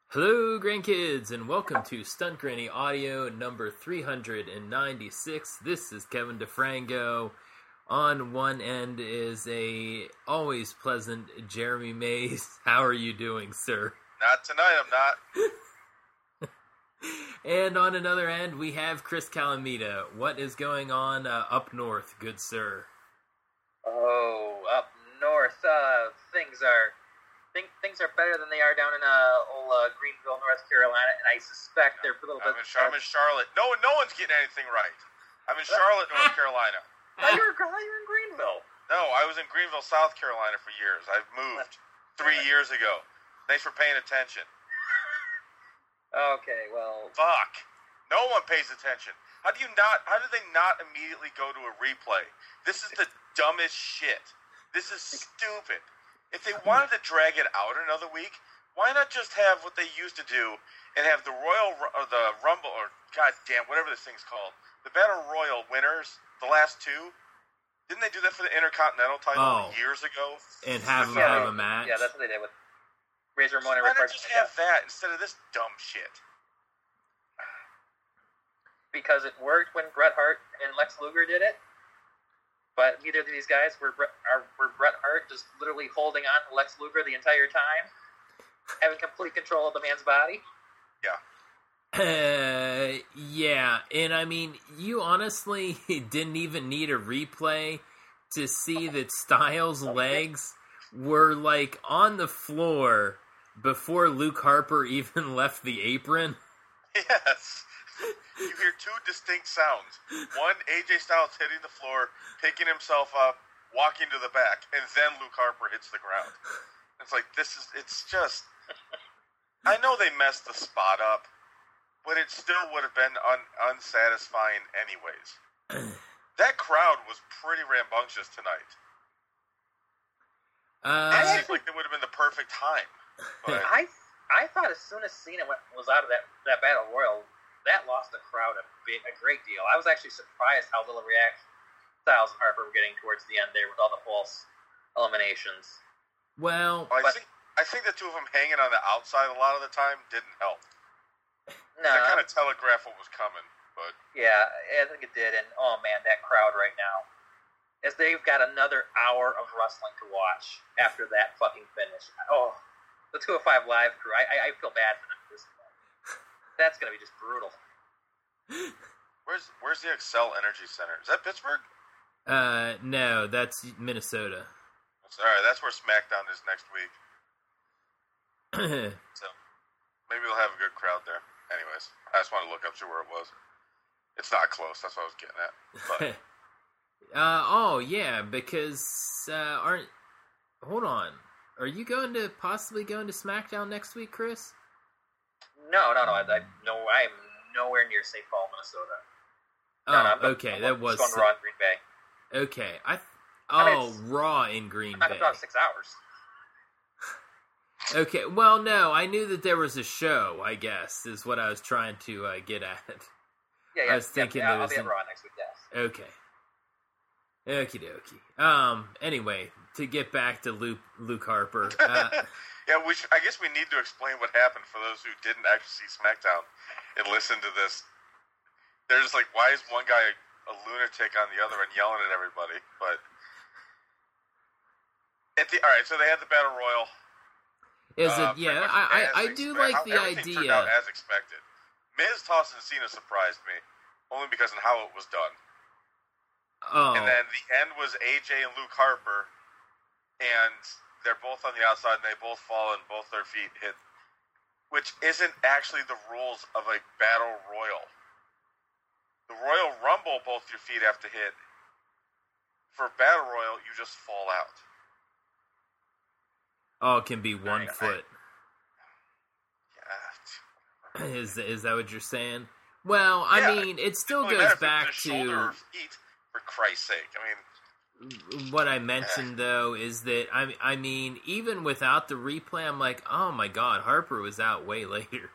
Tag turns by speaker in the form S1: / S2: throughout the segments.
S1: Hello, grandkids, and welcome to Stunt Granny Audio number 396. This is Kevin DeFranco. On one end is a always pleasant Jeremy Mays. How are you doing, sir?
S2: Not tonight, I'm not.
S1: And on another end, we have Chris Calamita. What is going on up north, good sir?
S3: Oh, up north, things are better than they are down in old Greenville, North Carolina, and I suspect they're a little bit.
S2: I'm in Charlotte. No one's getting anything right. I'm in Charlotte, North Carolina.
S3: You're in Greenville.
S2: No, I was in Greenville, South Carolina for years. I've moved 3 years ago. Thanks for paying attention.
S3: Okay, well.
S2: Fuck. No one pays attention. How did they not immediately go to a replay? This is the dumbest shit. This is stupid. If they wanted to drag it out another week, why not just have what they used to do and have the the Rumble, or goddamn, whatever this thing's called, the Battle Royal winners, the last two? Didn't they do that for the Intercontinental title years ago?
S1: And have them have a match?
S3: Yeah, that's what they did with Razor Ramon and
S2: Why
S3: Rick
S2: not just have that instead of this dumb shit?
S3: Because it worked when Bret Hart and Lex Luger did it. But neither of these guys were Bret Hart just literally holding on to Lex Luger the entire time, having complete control of the man's body.
S2: Yeah.
S1: Yeah, and I mean, you honestly didn't even need a replay to see that Styles' legs were, like, on the floor before Luke Harper even left the apron.
S2: Yes. You hear two distinct sounds. One, AJ Styles hitting the floor, picking himself up, walking to the back, and then Luke Harper hits the ground. It's like, it's just... I know they messed the spot up, but it still would have been unsatisfying anyways. That crowd was pretty rambunctious tonight. It seemed like it would have been the perfect time. But
S3: I thought as soon as Cena was out of that Battle Royal, that lost the crowd a great deal. I was actually surprised how little reaction Styles and Harper were getting towards the end there with all the false eliminations.
S1: Well,
S2: I think the two of them hanging on the outside a lot of the time didn't help.
S3: No,
S2: They kind of telegraphed what was coming, but
S3: yeah, I think it did. And oh man, that crowd right now, as they've got another hour of wrestling to watch after that fucking finish. Oh, the 205 Live crew, I feel bad for them at this point. That's gonna be just brutal.
S2: where's the Excel Energy Center? Is that Pittsburgh?
S1: No, that's Minnesota.
S2: Alright, that's where SmackDown is next week. So maybe we'll have a good crowd there. Anyways, I just wanted to look up to where it was. It's not close, that's what I was getting at. But
S1: oh yeah, because hold on. Are you possibly going to SmackDown next week, Chris?
S3: No. I'm nowhere near St. Paul, Minnesota.
S1: Okay, that was
S3: going to Raw in Green Bay.
S1: Okay, Raw in Green
S3: I'm
S1: Bay.
S3: about 6 hours.
S1: Okay, well, no, I knew that there was a show, I guess, is what I was trying to get at.
S3: Yeah.
S1: I was thinking there
S3: I'll
S1: was
S3: be at Raw next week, yes.
S1: Okay. Okie dokie. Anyway, to get back to Luke Harper.
S2: yeah, I guess we need to explain what happened for those who didn't actually see SmackDown and listen to this. They're just like, why is one guy a lunatic on the other and yelling at everybody? But alright, so they had the Battle Royal.
S1: I do like the
S2: everything
S1: idea.
S2: Turned out as expected. Miz tossing Cena surprised me, only because of how it was done.
S1: Oh.
S2: And then the end was AJ and Luke Harper, and they're both on the outside, and they both fall, and both their feet hit, which isn't actually the rules of a Battle Royal. The Royal Rumble, both your feet have to hit. For Battle Royal, you just fall out.
S1: Oh, it can be one foot.
S2: Yeah.
S1: Is that what you're saying? Well, I mean, it still goes back to
S2: shoulder or feet, for Christ's sake. I mean,
S1: what I mentioned though is that I mean, even without the replay, I'm like, oh my god, Harper was out way later.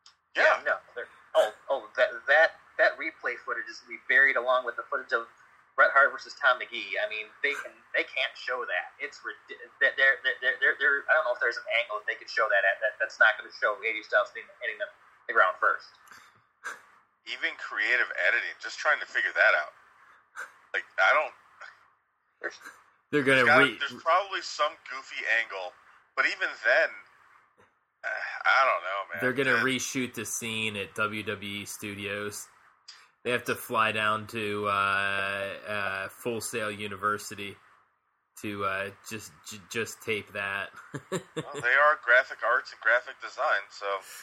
S2: Yeah.
S3: No. That replay footage is going to be buried along with the footage of Bret Hart versus Tom McGee. I mean, they can't show that. It's they're I don't know if there's an angle that they could show that's not going to show AJ Styles hitting the ground first.
S2: Even creative editing, just trying to figure that out. Like, I don't.
S1: They're gonna.
S2: There's probably some goofy angle, but even then, I don't know, man.
S1: They're gonna reshoot the scene at WWE Studios. They have to fly down to Full Sail University to just tape that.
S2: Well, they are graphic arts and graphic design, so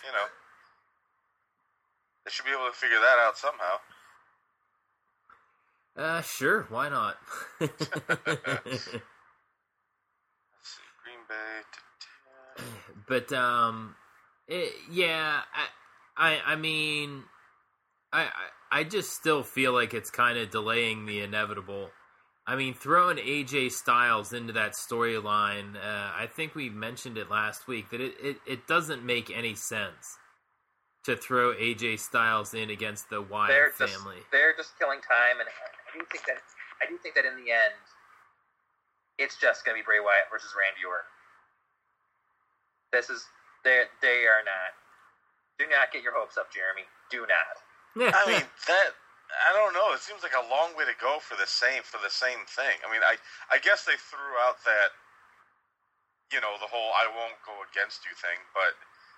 S2: they should be able to figure that out somehow.
S1: Sure, why not?
S2: Let's see, Green Bay.
S1: But yeah, I mean, I just still feel like it's kind of delaying the inevitable. I mean, throwing AJ Styles into that storyline, I think we mentioned it last week, that it doesn't make any sense to throw AJ Styles in against the Wyatt family.
S3: They're just killing time, and I do think that in the end, it's just going to be Bray Wyatt versus Randy Orton. They are not. Do not get your hopes up, Jeremy. Do not.
S2: I mean, I don't know. It seems like a long way to go for the same thing. I mean, I guess they threw out that, the whole "I won't go against you" thing, but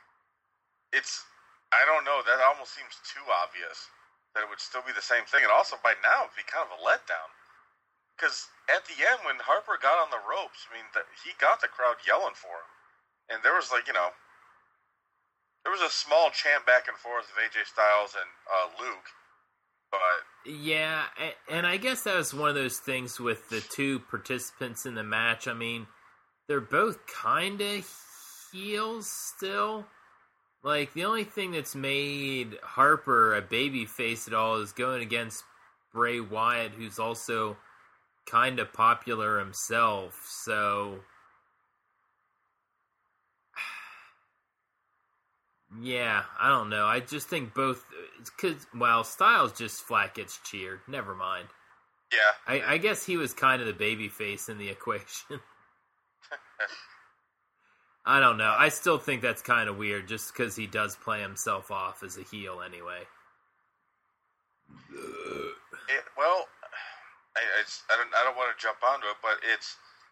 S2: I don't know. That almost seems too obvious that it would still be the same thing, and also by now it'd be kind of a letdown. Because at the end, when Harper got on the ropes, I mean, he got the crowd yelling for him, and there was there was a small chant back and forth of AJ Styles and Luke, but
S1: yeah, and I guess that was one of those things with the two participants in the match. I mean, they're both kind of heels still. Like, the only thing that's made Harper a babyface at all is going against Bray Wyatt, who's also kind of popular himself. So, yeah, I don't know. I just think both, because, Styles just flat gets cheered. Never mind.
S2: Yeah.
S1: I guess he was kind of the babyface in the equation. I don't know. I still think that's kind of weird, just because he does play himself off as a heel anyway.
S2: I don't want to jump onto it, but it's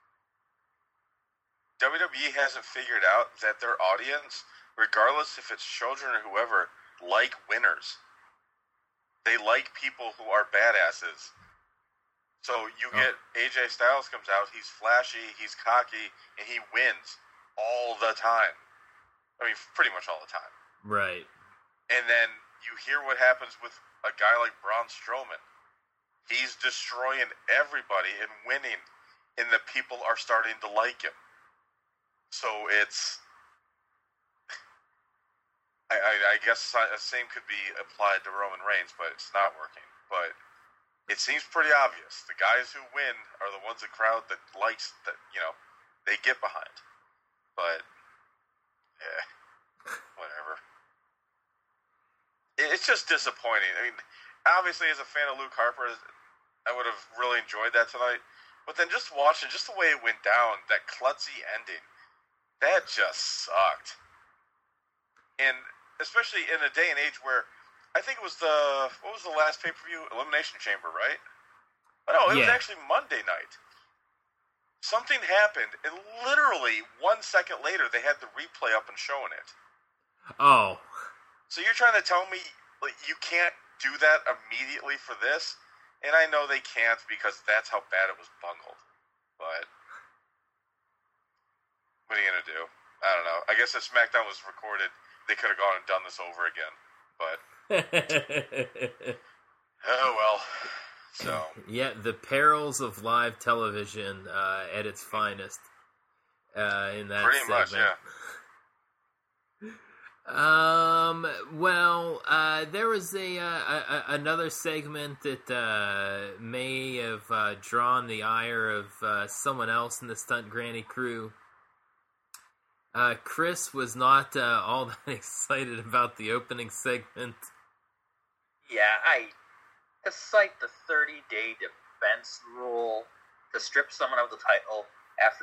S2: WWE hasn't figured out that their audience, regardless if it's children or whoever, like winners. They like people who are badasses. So you get AJ Styles comes out, he's flashy, he's cocky, and he wins all the time. I mean, pretty much all the time.
S1: Right.
S2: And then you hear what happens with a guy like Braun Strowman. He's destroying everybody and winning, and the people are starting to like him. So it's... I guess the same could be applied to Roman Reigns, but it's not working. But it seems pretty obvious. The guys who win are the ones the crowd that likes, that they get behind. But, whatever. It's just disappointing. I mean, obviously, as a fan of Luke Harper, I would have really enjoyed that tonight. But then just watching, just the way it went down, that klutzy ending, that just sucked. And especially in a day and age where, I think it was what was the last pay-per-view? Elimination Chamber, right? Oh, no, it was actually Monday night. Something happened, and literally 1 second later, they had the replay up and showing it.
S1: Oh.
S2: So you're trying to tell me you can't do that immediately for this? And I know they can't because that's how bad it was bungled. But what are you going to do? I don't know. I guess if SmackDown was recorded, they could have gone and done this over again. But, oh well. So
S1: yeah, the perils of live television at its finest in that
S2: pretty
S1: segment.
S2: much, yeah.
S1: There was another segment that may have drawn the ire of someone else in the Stunt Granny crew. Chris was not all that excited about the opening segment.
S3: Yeah, to cite the 30-day defense rule to strip someone of the title after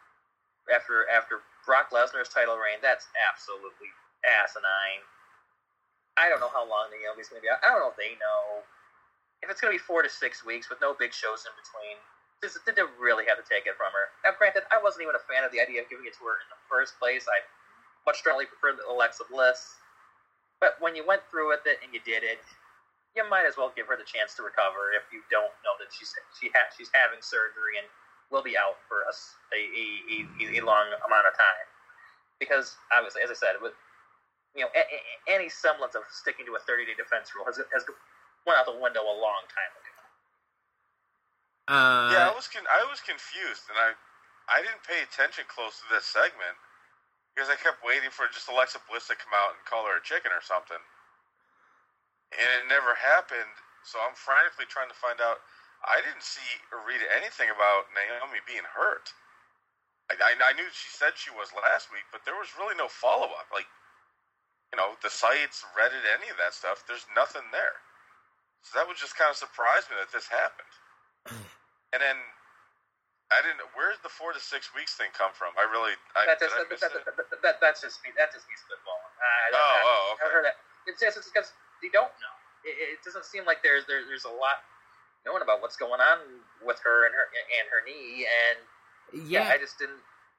S3: Brock Lesnar's title reign, that's absolutely asinine. I don't know how long Naomi's going to be out. I don't know if they know. If it's going to be 4 to 6 weeks with no big shows in between, did they really have to take it from her? Now, granted, I wasn't even a fan of the idea of giving it to her in the first place. I much strongly preferred Alexa Bliss. But when you went through with it and you did it, you might as well give her the chance to recover if you don't know that she's having surgery and will be out for us a long amount of time. Because, obviously, as I said, with any semblance of sticking to a 30-day defense rule has went out the window a long time ago.
S2: Yeah, I was confused, and I didn't pay attention close to this segment because I kept waiting for just Alexa Bliss to come out and call her a chicken or something, and it never happened. So I'm frantically trying to find out. I didn't see or read anything about Naomi being hurt. I knew she said she was last week, but there was really no follow-up. Like, the sites, Reddit, any of that stuff, there's nothing there. So that would just kind of surprise me that this happened. And then, I didn't know, where did the 4 to 6 weeks thing come from? That's just me spitballing. Okay.
S3: I heard that. It's because you don't know. It doesn't seem like there's a lot known about what's going on with her and her knee, and I just didn't.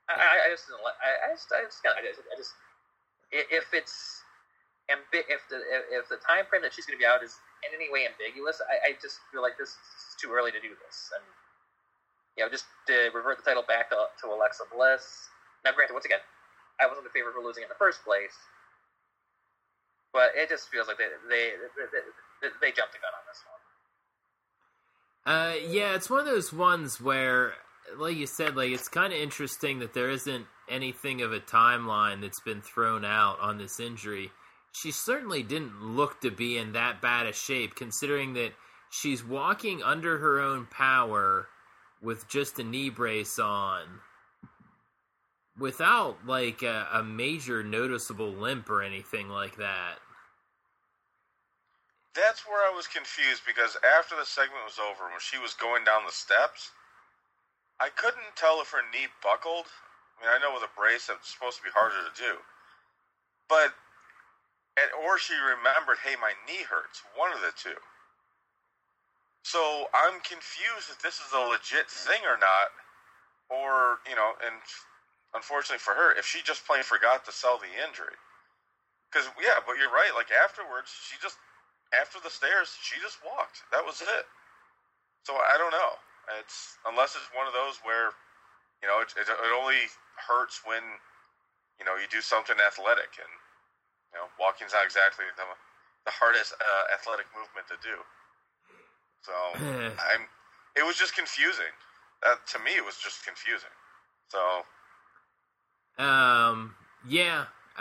S3: If the time frame that she's going to be out is in any way ambiguous, I just feel like this is too early to do this, and just to revert the title back to Alexa Bliss. Now, granted, once again, I wasn't in favor of her losing in the first place, but it just feels like they jumped the gun on this one.
S1: Yeah, it's one of those ones where, like you said, it's kind of interesting that there isn't anything of a timeline that's been thrown out on this injury. She certainly didn't look to be in that bad a shape, considering that she's walking under her own power with just a knee brace on, without, a major noticeable limp or anything like that.
S2: That's where I was confused, because after the segment was over, when she was going down the steps, I couldn't tell if her knee buckled. I mean, I know with a brace it's supposed to be harder to do. Or she remembered, hey, my knee hurts. One of the two. So I'm confused if this is a legit thing or not. Or, and unfortunately for her, if she just plain forgot to sell the injury. Because, yeah, but you're right. Afterwards, after the stairs, she just walked. That was it. So I don't know. Unless it's one of those where, it only hurts when, you do something athletic, and, walking's not exactly the hardest athletic movement to do. So it was just confusing. To me, it was just confusing. So,
S1: yeah,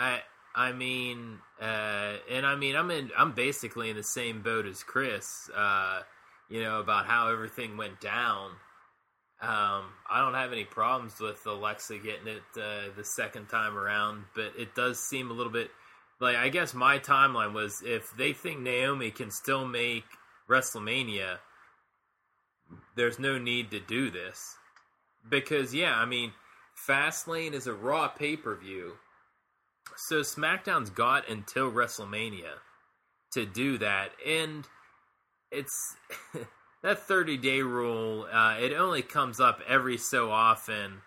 S1: I'm basically in the same boat as Chris. About how everything went down. I don't have any problems with Alexa getting it the second time around, but it does seem a little bit I guess my timeline was, if they think Naomi can still make WrestleMania, there's no need to do this. Because, Fastlane is a Raw pay-per-view, so SmackDown's got until WrestleMania to do that, and it's that 30-day rule, it only comes up every so often,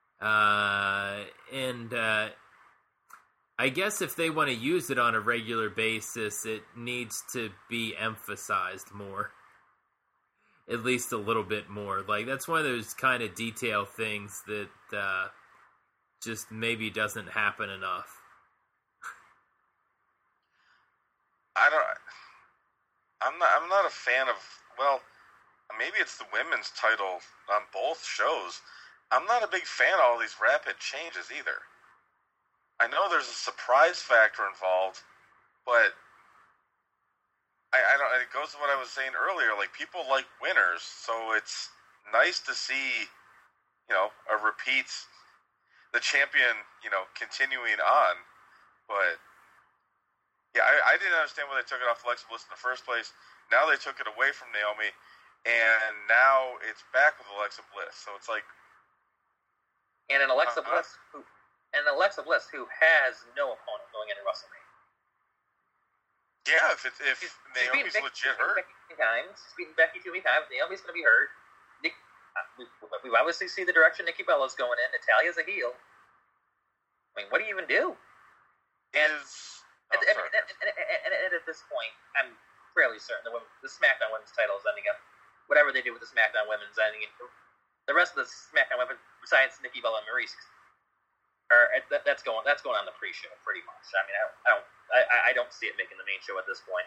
S1: and I guess if they want to use it on a regular basis, it needs to be emphasized more. At least a little bit more. That's one of those kind of detail things that just maybe doesn't happen enough.
S2: I'm not a fan of, maybe it's the women's title on both shows. I'm not a big fan of all these rapid changes either. I know there's a surprise factor involved, but I don't. It goes to what I was saying earlier. People like winners, so it's nice to see, a repeat, the champion, continuing on. But yeah, I didn't understand why they took it off Alexa Bliss in the first place. Now they took it away from Naomi, and now it's back with Alexa Bliss. So it's like,
S3: and an Alexa Bliss who has no opponent going into WrestleMania.
S2: Yeah, if Naomi's legit hurt.
S3: She's beaten Becky too many times. Naomi's going to be hurt. We obviously see the direction Nikki Bella's going in. Natalia's a heel. I mean, what do you even do? And at this point, I'm fairly certain the SmackDown Women's title is ending up. Whatever they do with the SmackDown Women's ending, the rest of the SmackDown Women, besides Nikki Bella and Maryse, that's going on the pre-show pretty much. I mean, I don't see it making the main show at this point.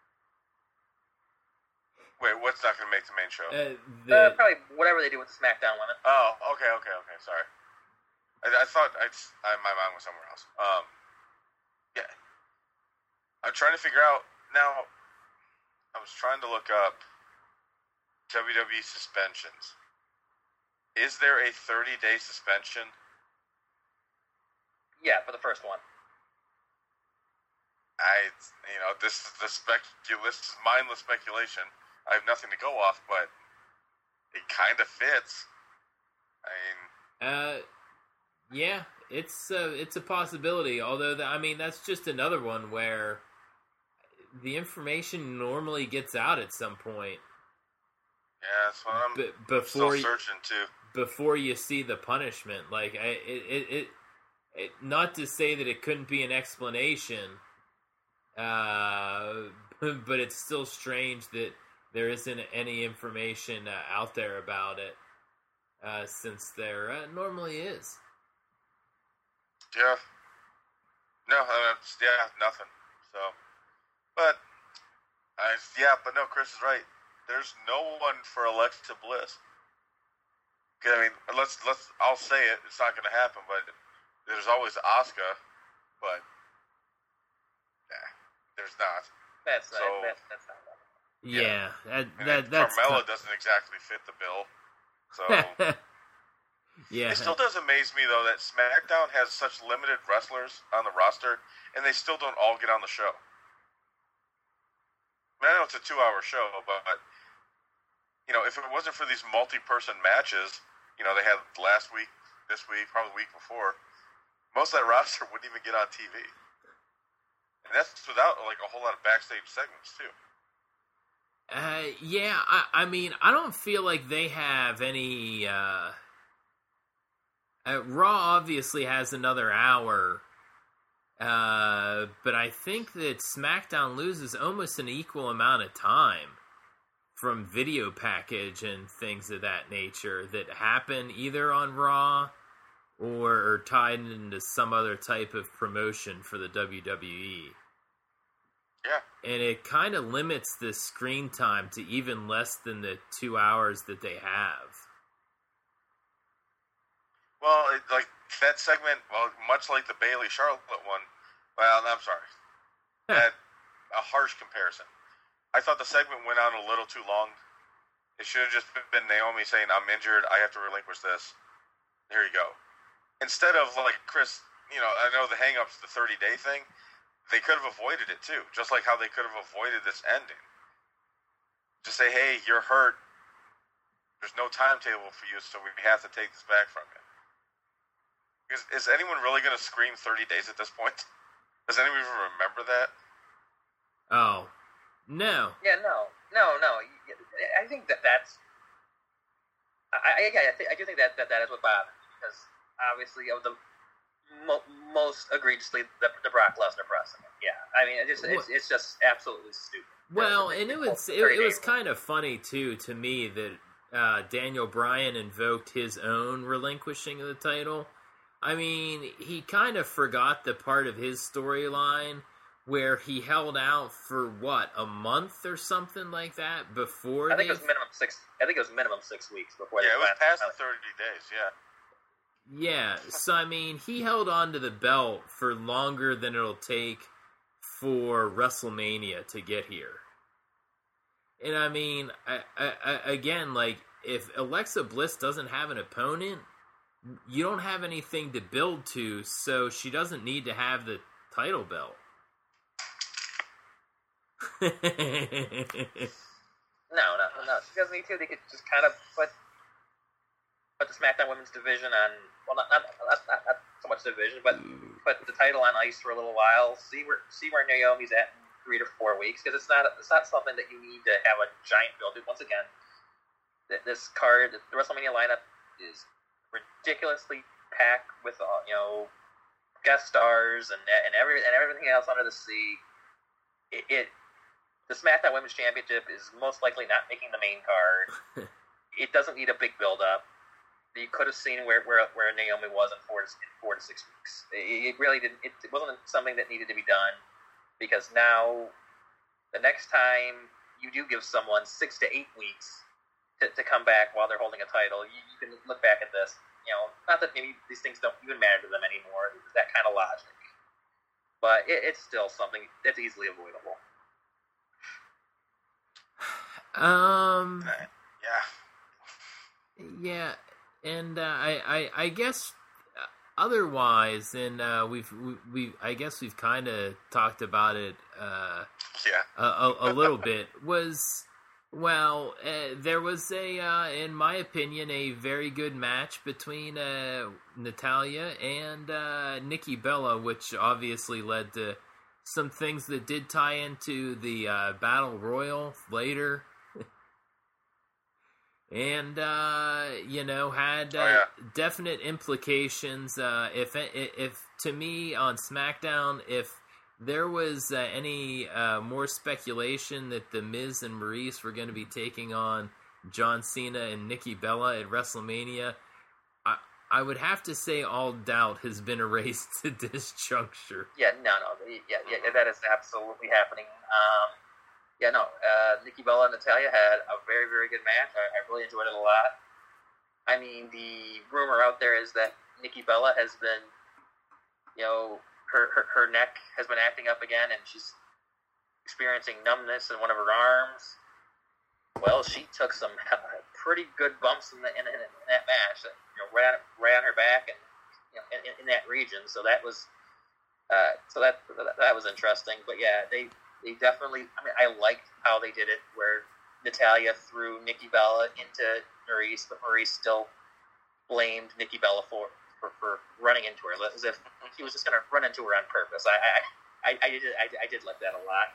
S2: Wait, what's not going to make the main show?
S3: Probably whatever they do with the SmackDown Women.
S2: Oh, okay. Sorry, I thought my mind was somewhere else. Yeah, I'm trying to figure out now. I was trying to look up WWE suspensions. Is there a 30-day suspension?
S3: Yeah, for the first one.
S2: This is mindless speculation. I have nothing to go off, but it kind of fits.
S1: Yeah, it's a possibility. Although, that's just another one where the information normally gets out at some point.
S2: Yeah, that's what I'm still searching too.
S1: Before you see the punishment, like not to say that it couldn't be an explanation, but it's still strange that there isn't any information out there about it, since there normally is.
S2: Yeah. No, nothing. So, but no, Chris is right. There's no one for Alexa Bliss. I mean, I'll say it. It's not going to happen, but there's always Asuka, but there's not.
S3: That's not.
S1: Yeah, that's
S2: Carmella doesn't exactly fit the bill. So
S1: yeah,
S2: it still does amaze me though that SmackDown has such limited wrestlers on the roster, and they still don't all get on the show. I know it's a 2-hour show, but if it wasn't for these multi-person matches, they had last week, this week, probably the week before, most of that roster wouldn't even get on TV, and that's without like a whole lot of backstage segments too.
S1: Yeah, I don't feel like they have any. Raw obviously has another hour, but I think that SmackDown loses almost an equal amount of time from video package and things of that nature that happen either on Raw or are tied into some other type of promotion for the WWE.
S2: Yeah.
S1: And it kind of limits the screen time to even less than the 2 hours that they have.
S2: Well, like that segment, much like the Bayley Charlotte one. Well, I'm sorry. That a harsh comparison. I thought the segment went on a little too long. It should have just been Naomi saying, "I'm injured. I have to relinquish this. Here you go." Instead of like Chris, I know the hang-up's the 30-day thing. They could have avoided it too, just like how they could have avoided this ending. Just say, "Hey, you're hurt. There's no timetable for you, so we have to take this back from you." Because is anyone really going to scream 30 days at this point? Does anyone even remember that?
S1: Oh, no.
S3: Yeah, no. I think that's. I do think that is what bothers me, because obviously of the most egregiously the Brock Lesnar precedent. Yeah, I mean it's just absolutely stupid.
S1: Well, and it was kind of funny too to me that Daniel Bryan invoked his own relinquishing of the title. I mean, he kind of forgot the part of his storyline where he held out for a month or something like that before.
S3: I think it was minimum 6 weeks before.
S2: Yeah, it was past the 30 days. Yeah.
S1: Yeah, so I mean, he held on to the belt for longer than it'll take for WrestleMania to get here. And I mean, again, like, if Alexa Bliss doesn't have an opponent, you don't have anything to build to, so she doesn't need to have the title belt.
S3: No. She doesn't need to. They could just kind of put the SmackDown Women's Division on. Well, not so much division, but put the title on ice for a little while. See where Naomi's at in 3 to 4 weeks, because it's not something that you need to have a giant build. Once again, this card, the WrestleMania lineup is ridiculously packed with guest stars and everything else under the sea. The SmackDown Women's Championship is most likely not making the main card. It doesn't need a big build up. You could have seen where Naomi was in 4 to 6 weeks. It really didn't. It wasn't something that needed to be done, because now the next time you do give someone 6 to 8 weeks to come back while they're holding a title, you can look back at this. Not that maybe these things don't even matter to them anymore. That kind of logic, but it's still something that's easily avoidable.
S1: Yeah, and I guess otherwise, and we've kind of talked about it. A little bit was. Well, there was in my opinion, a very good match between Natalya and Nikki Bella, which obviously led to some things that did tie into the Battle Royal later. And, had definite implications. If to me on SmackDown, if there was any more speculation that The Miz and Maurice were going to be taking on John Cena and Nikki Bella at WrestleMania, I would have to say all doubt has been erased at this juncture.
S3: Yeah, that is absolutely happening. Nikki Bella and Natalya had a very, very good match. I really enjoyed it a lot. I mean, the rumor out there is that Nikki Bella has been, her neck has been acting up again, and she's experiencing numbness in one of her arms. Well, she took some pretty good bumps in that match, right on her back and in that region. So that was that was interesting. But yeah, they definitely. I mean, I liked how they did it, where Natalya threw Nikki Bella into Maurice, but Maurice still blamed Nikki Bella for running into her, as if he was just going to run into her on purpose. I did like that a lot.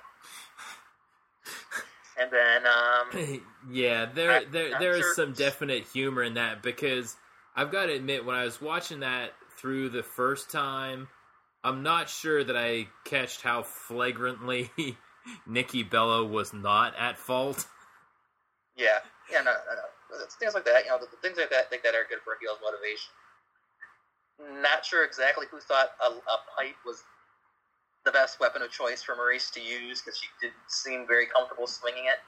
S3: And then,
S1: there is some definite humor in that, because I've got to admit, when I was watching that through the first time, I'm not sure that I catched how flagrantly Nikki Bella was not at fault.
S3: No. Things like that, the things like that are good for a heel's motivation. Not sure exactly who thought a pipe was the best weapon of choice for Maurice to use, because she didn't seem very comfortable swinging it.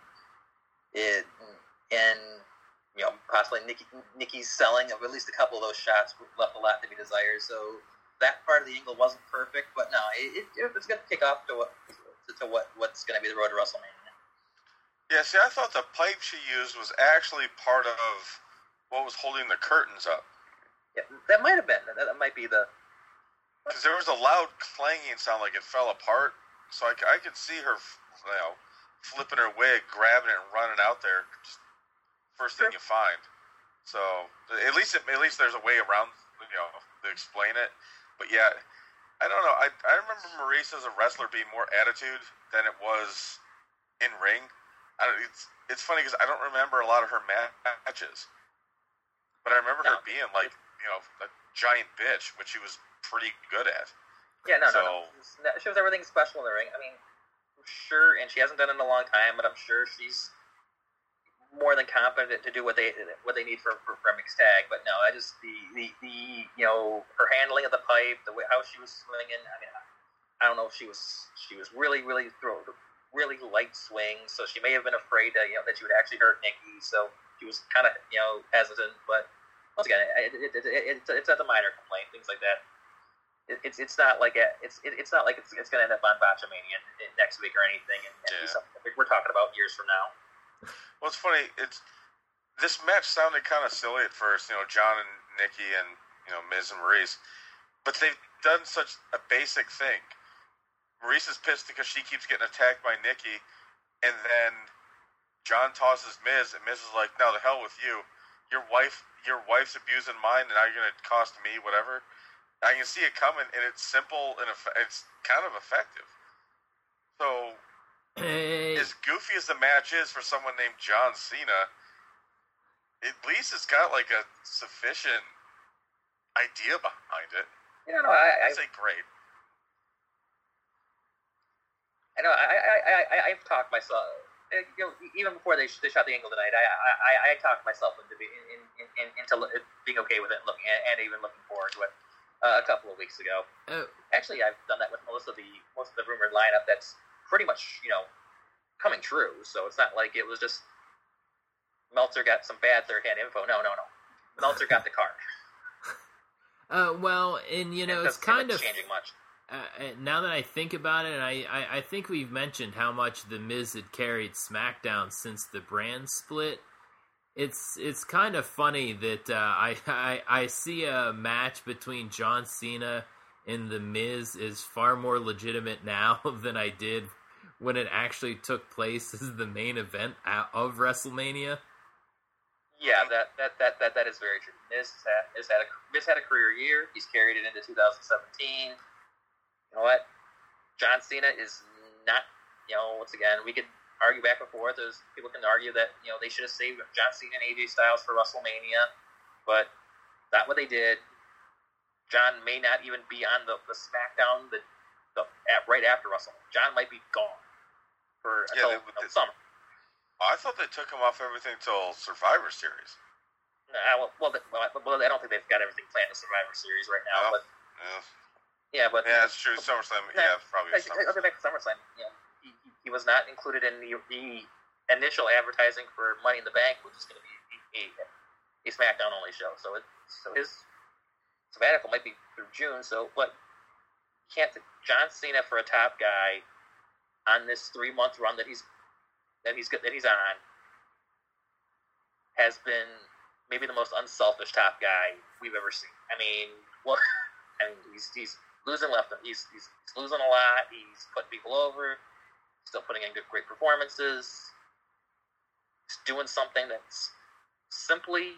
S3: Possibly Nikki's selling of at least a couple of those shots left a lot to be desired. So that part of the angle wasn't perfect, but no, it was going to kick off to what's going to be the road to WrestleMania.
S2: Yeah, see, I thought the pipe she used was actually part of what was holding the curtains up.
S3: Yeah, that might have been. That might be the...
S2: Because there was a loud clanging sound like it fell apart, so I could see her, flipping her wig, grabbing it, and running out there. Just first thing you find. So at least there's a way around, to explain it. But yeah, I don't know. I remember Maurice as a wrestler being more attitude than it was in ring. It's funny because I don't remember a lot of her matches, but I remember her being like a giant bitch, which she was pretty good at.
S3: Yeah, no. She was everything special in the ring. I mean, I'm sure, and she hasn't done it in a long time, but I'm sure she's more than competent to do what they need for a mixed tag. But no, I just the her handling of the pipe, the way how she was swinging. I mean, I don't know if she was really really light swing, so she may have been afraid that that she would actually hurt Nikki, so she was kind of hesitant. But once again, it's a minor complaint, things like that. It's not like it's going to end up on Botchamania next week or anything, and be something we're talking about years from now.
S2: Well, it's funny. This match sounded kind of silly at first, John and Nikki and Miz and Maurice, but they've done such a basic thing. Maurice is pissed because she keeps getting attacked by Nikki, and then John tosses Miz, and Miz is like, "No, the hell with you. Your wife's abusing mine, and now you're gonna cost me whatever." I can see it coming, and it's simple and it's kind of effective. So, as goofy as the match is for someone named John Cena, at least it's got like a sufficient idea behind it.
S3: Yeah, no, I
S2: say great.
S3: I know. I've talked myself. Even before they shot the angle tonight, I talked myself into being okay with it, and even looking forward to it a couple of weeks ago. Actually, I've done that with most of the rumored lineup. That's pretty much coming true. So it's not like it was just Meltzer got some bad third-hand info. No. Meltzer got the card.
S1: Well, and it's kind of
S3: changing much.
S1: Now that I think about it, and I think we've mentioned how much The Miz had carried SmackDown since the brand split. It's kind of funny that I see a match between John Cena and The Miz is far more legitimate now than I did when it actually took place as the main event of WrestleMania.
S3: Yeah, that is very true. Miz had a career year. He's carried it into 2017. You know what? John Cena is not, once again, we could argue back and forth. People can argue that, they should have saved John Cena and AJ Styles for WrestleMania, but not what they did. John may not even be on the SmackDown right after WrestleMania. John might be gone until summer.
S2: I thought they took him off everything till Survivor Series.
S3: Well, I don't think they've got everything planned to Survivor Series right now, but... Yeah, but
S2: that's true. SummerSlam, probably.
S3: Other back to SummerSlam, he was not included in the initial advertising for Money in the Bank, which is going to be a SmackDown only show. So his sabbatical might be through June. So, but John Cena for a top guy on this 3-month run that he's on has been maybe the most unselfish top guy we've ever seen. I mean, he's losing left. He's losing a lot. He's putting people over. Still putting in great performances. He's doing something that's simply,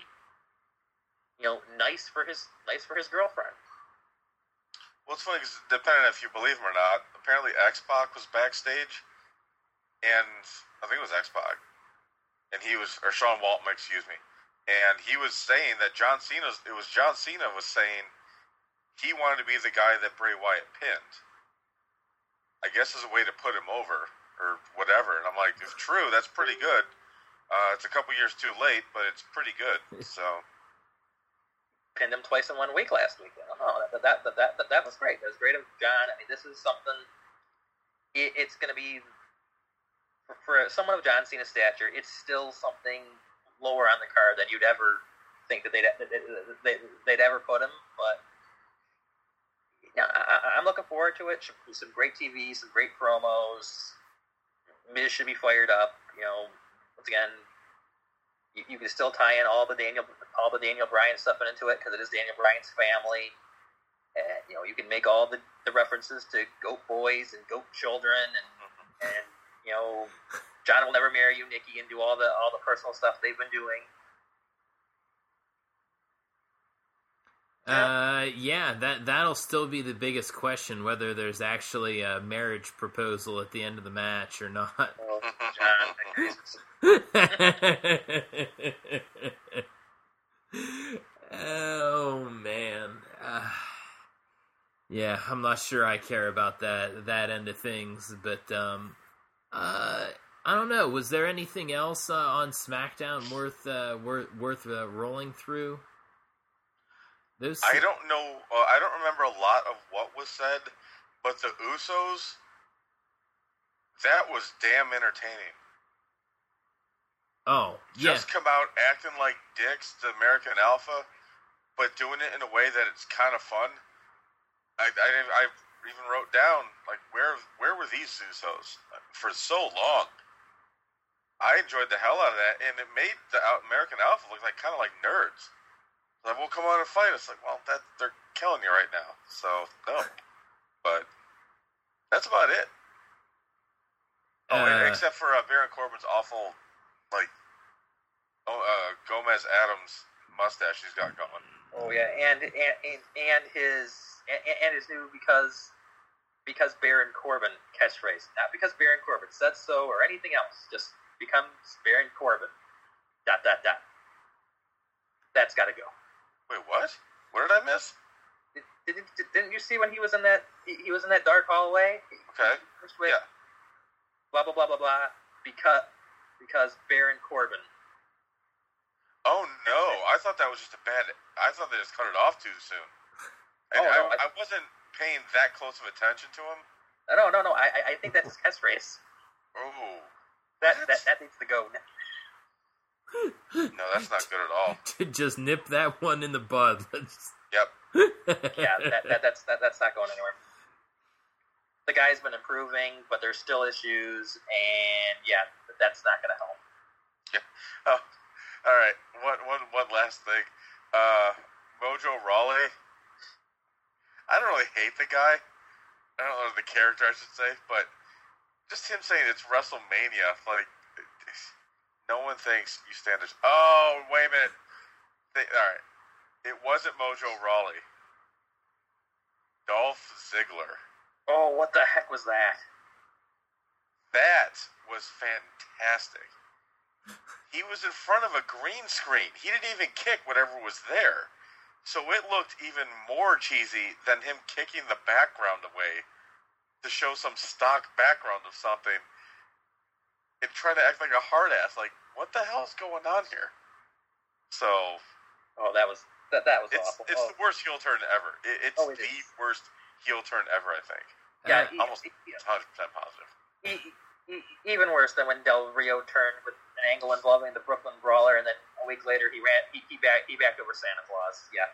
S3: nice for his girlfriend.
S2: Well, it's funny because depending on if you believe him or not, apparently X-Pac was backstage, and I think it was X-Pac, and or Sean Waltman, excuse me, and he was saying that John Cena was saying he wanted to be the guy that Bray Wyatt pinned. I guess as a way to put him over or whatever. And I'm like, if true, that's pretty good. It's a couple years too late, but it's pretty good. So
S3: pinned him twice in 1 week last week. Oh, that was great. That was great of John. I mean, this is something. It's going to be for someone of John Cena's stature. It's still something lower on the card than you'd ever think that they'd ever put him, but. Yeah, I'm looking forward to it. Some great TV, some great promos. Miz should be fired up. Once again, you can still tie in all the Daniel Bryan stuff into it because it is Daniel Bryan's family. And, you can make all the references to goat boys and goat children, and John will never marry you, Nikki, and do all the personal stuff they've been doing.
S1: That'll still be the biggest question, whether there's actually a marriage proposal at the end of the match or not.
S3: Oh, John.
S1: Oh man. Yeah, I'm not sure I care about that end of things, but I don't know. Was there anything else on SmackDown worth rolling through?
S2: I don't know. I don't remember a lot of what was said, but the Usos, that was damn entertaining.
S1: Oh, yeah.
S2: Just come out acting like dicks to American Alpha, but doing it in a way that it's kind of fun. I even wrote down, like, where were these Usos for so long? I enjoyed the hell out of that, and it made the American Alpha look like kind of like nerds. Like, well, come on and fight us. Like, well, they're killing you right now, so no. But that's about it. Oh, except for Baron Corbin's awful like, Gomez Adams mustache he's got going.
S3: Oh yeah, and his new because Baron Corbin catchphrase, not because Baron Corbin said so or anything else, just becomes Baron Corbin. ... That's got to go.
S2: Wait, what? What did I miss?
S3: Didn't you see when he was in that dark hallway?
S2: Okay.
S3: With
S2: Yeah.
S3: Blah blah blah blah blah. Because Baron Corbin.
S2: Oh no! I thought that was just I thought they just cut it off too soon. And
S3: no,
S2: I wasn't paying that close of attention to him.
S3: No. I think that's his catchphrase.
S2: Oh.
S3: That needs to go.
S2: No, that's not good at all.
S1: Just nip that one in the bud.
S2: Yep.
S3: Yeah, that's not going anywhere. The guy's been improving, but there's still issues, and yeah, that's not going to help.
S2: Yeah. Oh, all right. One last thing. Mojo Rawley. I don't really hate the guy. I don't know the character, I should say, but just him saying it's WrestleMania, like, no one thinks you stand there. Oh, wait a minute. All right. It wasn't Mojo Rawley. Dolph Ziggler.
S3: Oh, what the heck was that?
S2: That was fantastic. He was in front of a green screen. He didn't even kick whatever was there. So it looked even more cheesy than him kicking the background away to show some stock background of something and try to act like a hard ass. Like, what the hell's going on here? So...
S3: Oh, that was awful.
S2: It's the worst heel turn ever. It's
S3: it
S2: the
S3: is.
S2: worst heel turn ever, I think.
S3: Yeah,
S2: Almost 100% positive.
S3: Even worse than when Del Rio turned with an angle involving the Brooklyn Brawler, and then a week later he backed over Santa Claus. Yeah.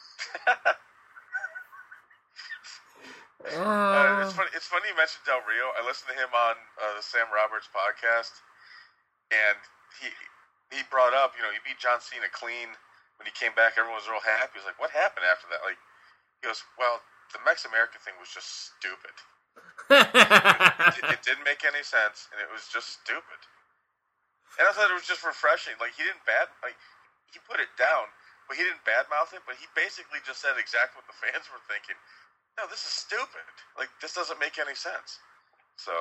S2: It's funny you mentioned Del Rio. I listened to him on the Sam Roberts podcast, and he brought up, he beat John Cena clean when he came back. Everyone was real happy. He was like, "What happened after that?" Like, he goes, "Well, the Mex-American thing was just stupid. It didn't make any sense, and it was just stupid." And I thought it was just refreshing. Like, he put it down, but he didn't badmouth it. But he basically just said exactly what the fans were thinking. No, this is stupid. Like, this doesn't make any sense. So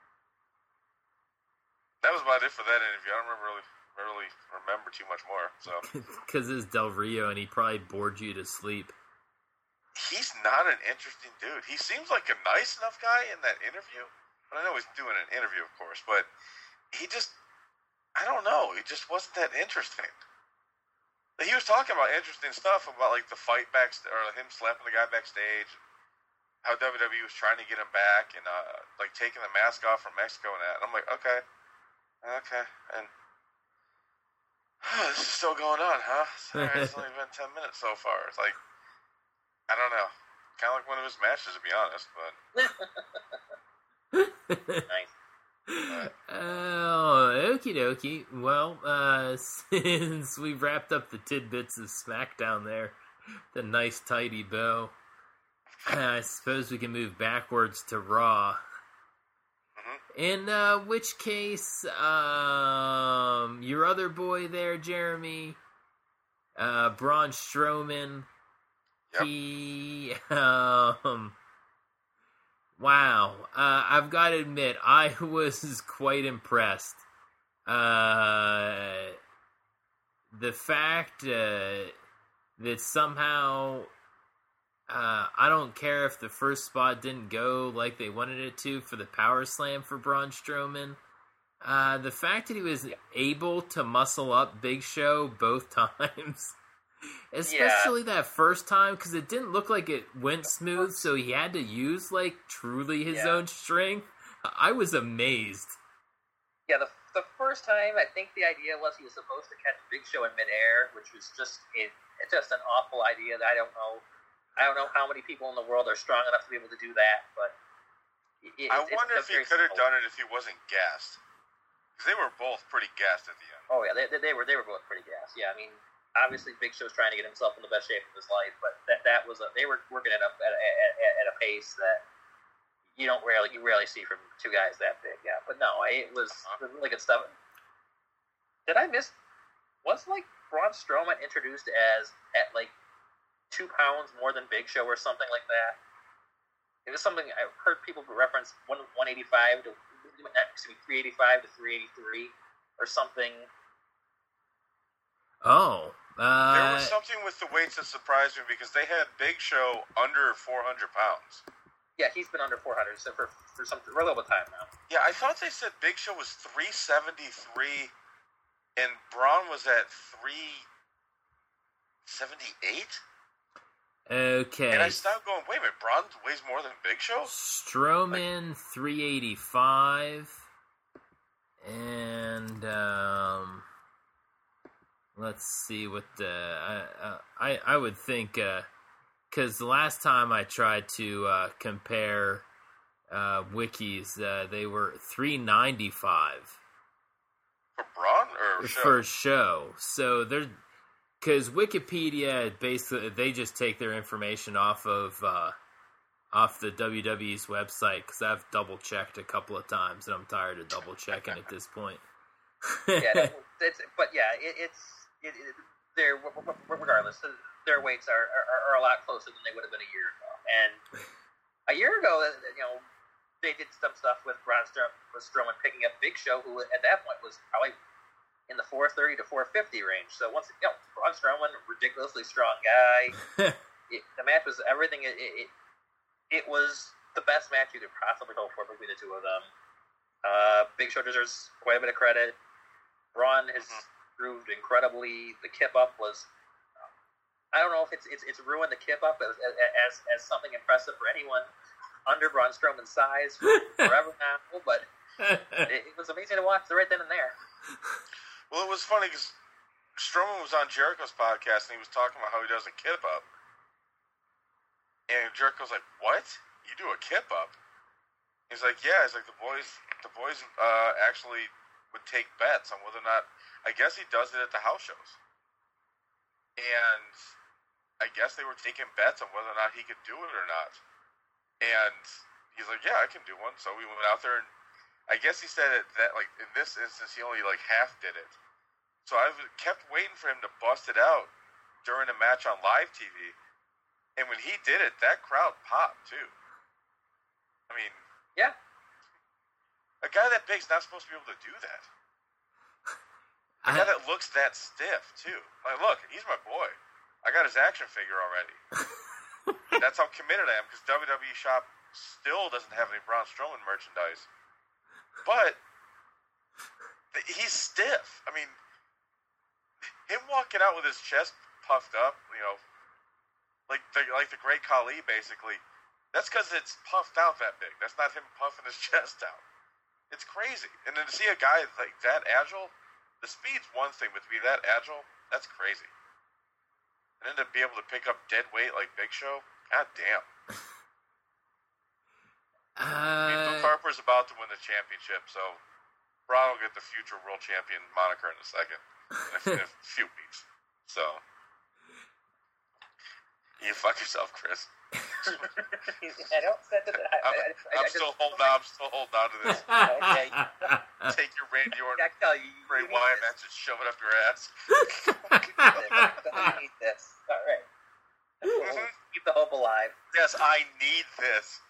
S2: that was about it for that interview. I don't really remember too much more. So
S1: because it's Del Rio, and he probably bored you to sleep.
S2: He's not an interesting dude. He seems like a nice enough guy in that interview. But I know he's doing an interview, of course. But he just, I don't know. He just wasn't that interesting. He was talking about interesting stuff about, like, the fight backstage, or him slapping the guy backstage, how WWE was trying to get him back, and like taking the mask off from Mexico and that. And I'm like, okay, and this is still going on, huh? It's only been 10 minutes so far. It's like, I don't know. Kind of like one of his matches, to be honest, but...
S3: Nice.
S1: Oh, okie dokie. Well, since we wrapped up the tidbits of SmackDown there, the nice tidy bow, I suppose we can move backwards to Raw. In which case, your other boy there, Jeremy, Braun Strowman,
S2: Yep.
S1: he, wow, I've got to admit, I was quite impressed. The fact that somehow, I don't care if the first spot didn't go like they wanted it to for the Power Slam for Braun Strowman. The fact that he was able to muscle up Big Show both times, especially that first time, because it didn't look like it went smooth, so he had to use, like, truly his own strength. I was amazed.
S3: Yeah, the first time, I think the idea was he was supposed to catch Big Show in midair, which was just an awful idea that I don't know how many people in the world are strong enough to be able to do that, but...
S2: I wonder if he could have done it if he wasn't gassed. Because they were both pretty gassed at the end.
S3: Oh, yeah, they were both pretty gassed. Yeah, I mean, obviously Big Show's trying to get himself in the best shape of his life, but that was they were working at a pace that you rarely see from two guys that big. Yeah, but no, it was really good stuff. Did I miss? Was like Braun Strowman introduced as at like 2 pounds more than Big Show or something like that? It was something I've heard people reference 185 to 385 to 383 or something.
S1: Oh,
S2: there was something with the weights that surprised me because they had Big Show under 400 pounds.
S3: Yeah, he's been under 400 so for a little bit of time now.
S2: Yeah, I thought they said Big Show was 373 and Braun was at 378.
S1: Okay.
S2: And I stopped going, wait a minute, Braun weighs more than Big Show?
S1: Strowman, 385. And, let's see what the... I would think, because the last time I tried to compare wikis, they were 395.
S2: For Braun or Show?
S1: For Show. So they're... Because Wikipedia, basically, they just take their information off of the WWE's website. Because I've double checked a couple of times, and I'm tired of double checking at this point.
S3: Yeah, they're regardless. Their weights are a lot closer than they would have been a year ago. And a year ago, they did some stuff with Braun Strowman picking up Big Show, who at that point was probably in the 430 to 450 range. So once Braun Strowman, ridiculously strong guy. The match was everything. It was the best match you could possibly hope for between the two of them. Big Show deserves quite a bit of credit. Braun has proved incredibly. The kip up was. I don't know if it's ruined the kip up as something impressive for anyone under Braun Strowman's size forever now, but it was amazing to watch right then and there.
S2: Well, it was funny because Strowman was on Jericho's podcast and he was talking about how he does a kip up. And Jericho's like, "What? You do a kip up?" He's like, "Yeah." He's like, the boys actually would take bets on whether or not. I guess he does it at the house shows. And I guess they were taking bets on whether or not he could do it or not. And he's like, "Yeah, I can do one." So we went out there and I guess he said that like in this instance he only like half did it. So I kept waiting for him to bust it out during a match on live TV, and when he did it, that crowd popped too. I mean,
S3: yeah,
S2: a guy that big's not supposed to be able to do that. A guy that looks that stiff too. Like, look, he's my boy. I got his action figure already. That's how committed I am because WWE Shop still doesn't have any Braun Strowman merchandise. But he's stiff. I mean, him walking out with his chest puffed up, like the Great Khali, basically. That's because it's puffed out that big. That's not him puffing his chest out. It's crazy. And then to see a guy like that agile, the speed's one thing, but to be that agile, that's crazy. And then to be able to pick up dead weight like Big Show, god damn. Luke Harper's about to win the championship, so Braun will get the future world champion moniker in a second, in a few weeks. So, you fuck yourself, Chris.
S3: I don't say that.
S2: I'm still holding on to this.
S3: Okay.
S2: Take your Randy Orton,
S3: I tell you,
S2: Bray Wyatt match and shove it up your ass.
S3: I need this. All right. Keep the hope alive.
S2: Yes, I need this.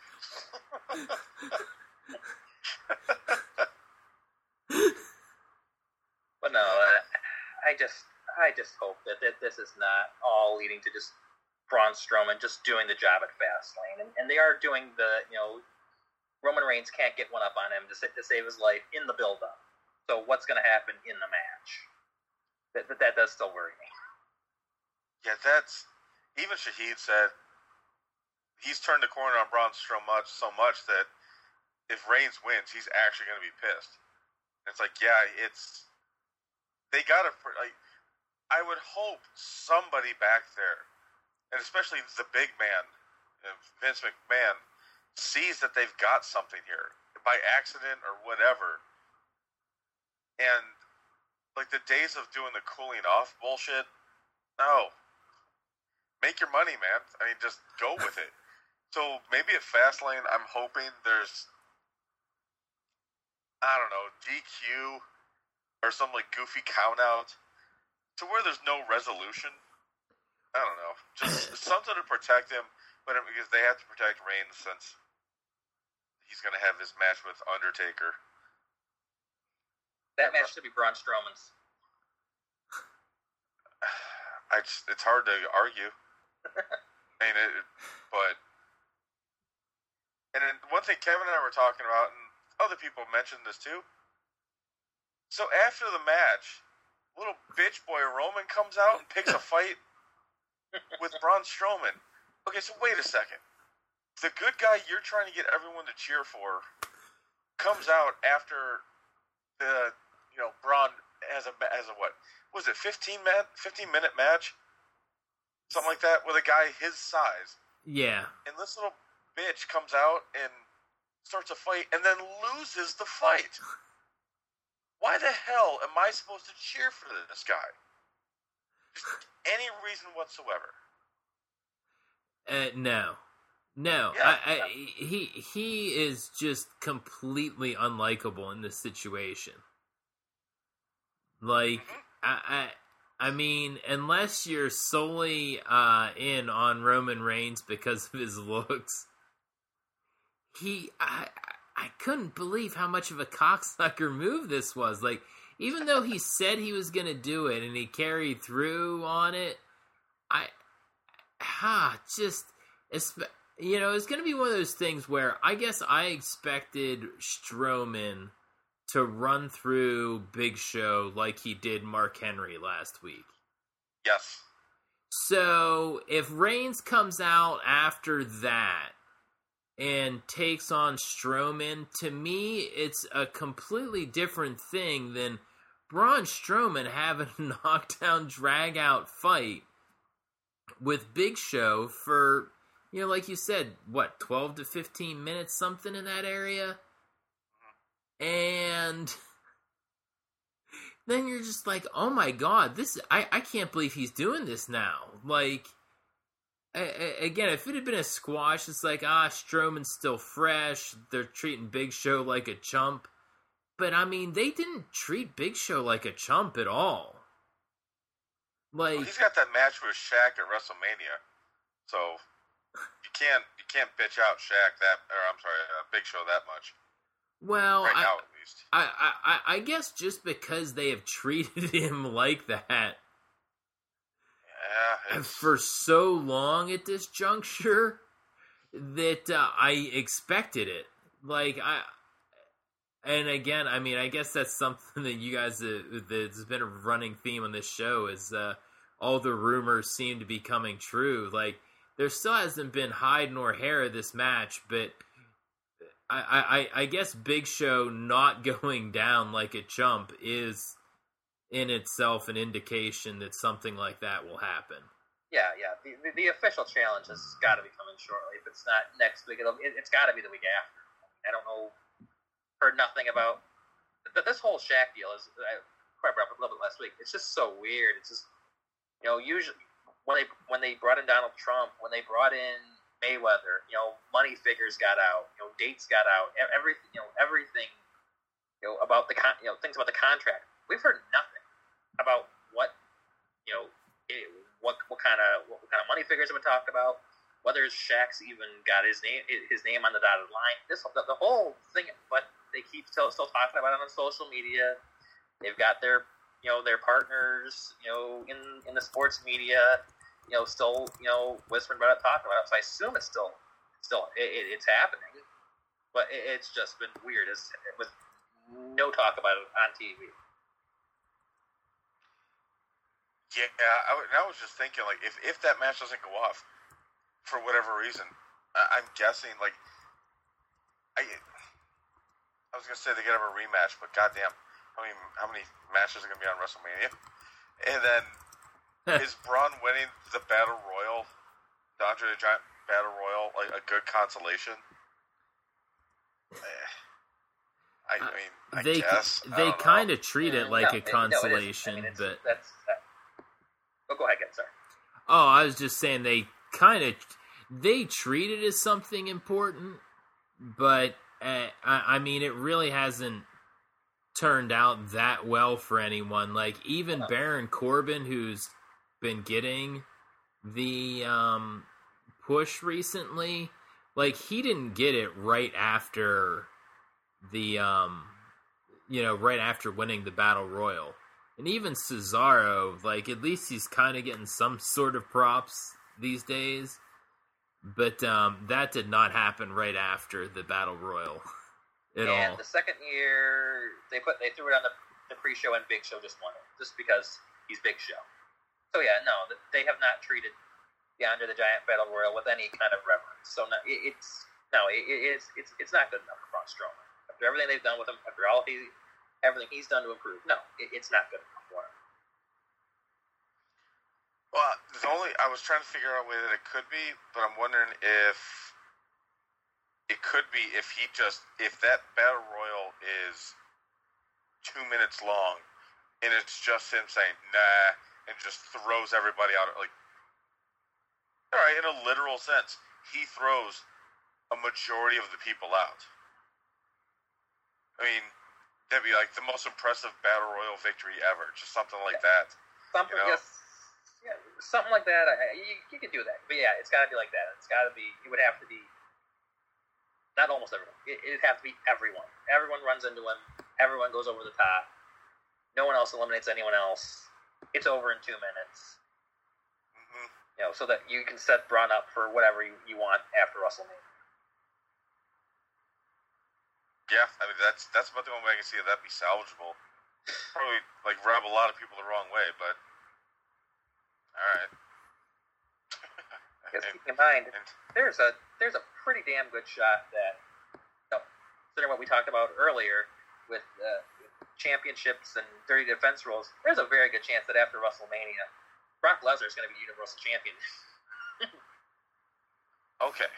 S3: But no, I just hope that this is not all leading to just Braun Strowman just doing the job at Fastlane, and they are doing the Roman Reigns can't get one up on him to save his life in the build-up. So what's going to happen in the match? That does still worry me.
S2: Yeah, that's even Shahid said he's turned the corner on Braun Strowman so much that if Reigns wins, he's actually going to be pissed. And it's like, yeah, they got to. I would hope somebody back there, and especially the big man, Vince McMahon, sees that they've got something here by accident or whatever. And like the days of doing the cooling off bullshit, no. Make your money, man. I mean, just go with it. So maybe at Fastlane, I'm hoping there's, I don't know, DQ or some like goofy count out to where there's no resolution. I don't know, just something to protect him, but because they have to protect Reigns since he's going to have his match with Undertaker.
S3: That match should be Braun Strowman's.
S2: It's hard to argue. I mean, and then one thing Kevin and I were talking about, and other people mentioned this too. So after the match, little bitch boy Roman comes out and picks a fight with Braun Strowman. Okay, so wait a second. The good guy you're trying to get everyone to cheer for comes out after the Braun has a what was it 15-minute match, something like that, with a guy his size.
S1: Yeah. And
S2: this little bitch comes out and starts a fight and then loses the fight. Why the hell am I supposed to cheer for this guy? Just any reason whatsoever.
S1: No. Yeah. He is just completely unlikable in this situation. Like, I mean, unless you're solely in on Roman Reigns because of his looks, I couldn't believe how much of a cocksucker move this was. Like, even though he said he was going to do it and he carried through on it, it's going to be one of those things where I guess I expected Strowman to run through Big Show like he did Mark Henry last week.
S2: Yes.
S1: So, if Reigns comes out after that and takes on Strowman, to me, it's a completely different thing than Braun Strowman having a knockdown, drag-out fight with Big Show for, like you said, 12 to 15 minutes, something in that area? And then you're just like, oh my god, I can't believe he's doing this now. Like, again, if it had been a squash, it's like, Strowman's still fresh, they're treating Big Show like a chump. But, I mean, they didn't treat Big Show like a chump at all. Like,
S2: he's got that match with Shaq at WrestleMania, so you can't bitch out Big Show that much.
S1: Well,
S2: right now, at least.
S1: I guess just because they have treated him like that for so long at this juncture that I expected it. Like, and again, I mean, I guess that's something that you guys, that's been a running theme on this show is all the rumors seem to be coming true. Like, there still hasn't been hide nor hair of this match, but I guess Big Show not going down like a chump is in itself an indication that something like that will happen.
S3: Yeah. The official challenge has got to be coming shortly. If it's not next week, it's got to be the week after. I don't know. Heard nothing about this whole Shaq deal. Is I probably brought up a little bit last week. It's just so weird. It's just usually when they brought in Donald Trump, when they brought in Mayweather, money figures got out, dates got out, everything, about the things about the contract. We've heard nothing about what kind of money figures have been talked about, whether Shaq's even got his name on the dotted line. The whole thing, but they keep still talking about it on social media. They've got their partners, in the sports media. Still, whispering about it, talking about it. So I assume it's still it's happening, but it's just been weird with no talk about it on TV.
S2: Yeah, I was just thinking, like, if that match doesn't go off for whatever reason, I'm guessing, like, I was gonna say they could have a rematch, but goddamn, how many matches are gonna be on WrestleMania? And then. Is Braun winning the Battle Royal, the Andre the Giant Battle Royal, like a good consolation? I guess.
S1: They kind of treat it like a consolation, but...
S3: go ahead, sorry.
S1: Oh, I was just saying they treat it as something important, but, it really hasn't turned out that well for anyone. Like, even Baron Corbin, who's been getting the push recently, like, he didn't get it right after the right after winning the Battle Royal. And even Cesaro, like, at least he's kind of getting some sort of props these days. But that did not happen right after the Battle Royal at all.
S3: And the second year, they threw it on the pre-show, and Big Show just won it, just because he's Big Show. So yeah, no, they have not treated the Andre the Giant Battle Royal with any kind of reverence. So no, it's not good enough for Braun Strowman. After everything they've done with him, after everything he's done to improve, no, it's not good enough for him.
S2: Well, I was trying to figure out a way that it could be, but I'm wondering if it could be if that Battle Royal is 2 minutes long, and it's just him saying, nah, and just throws everybody out. Like, all right, in a literal sense, he throws a majority of the people out. I mean, that'd be like the most impressive Battle Royal victory ever. Just something like that.
S3: Something, something like that. You could do that. But yeah, it's got to be like that. It's got to be, it would have to be, not almost everyone. It'd have to be everyone. Everyone runs into him. Everyone goes over the top. No one else eliminates anyone else. It's over in 2 minutes. So that you can set Braun up for whatever you want after WrestleMania.
S2: Yeah, I mean that's about the only way I can see that be salvageable. Probably like rub a lot of people the wrong way, but all right.
S3: Because keep in mind, there's a pretty damn good shot that, considering what we talked about earlier with championships and dirty defense rules, there's a very good chance that after WrestleMania, Brock Lesnar is going to be Universal Champion.
S2: Okay.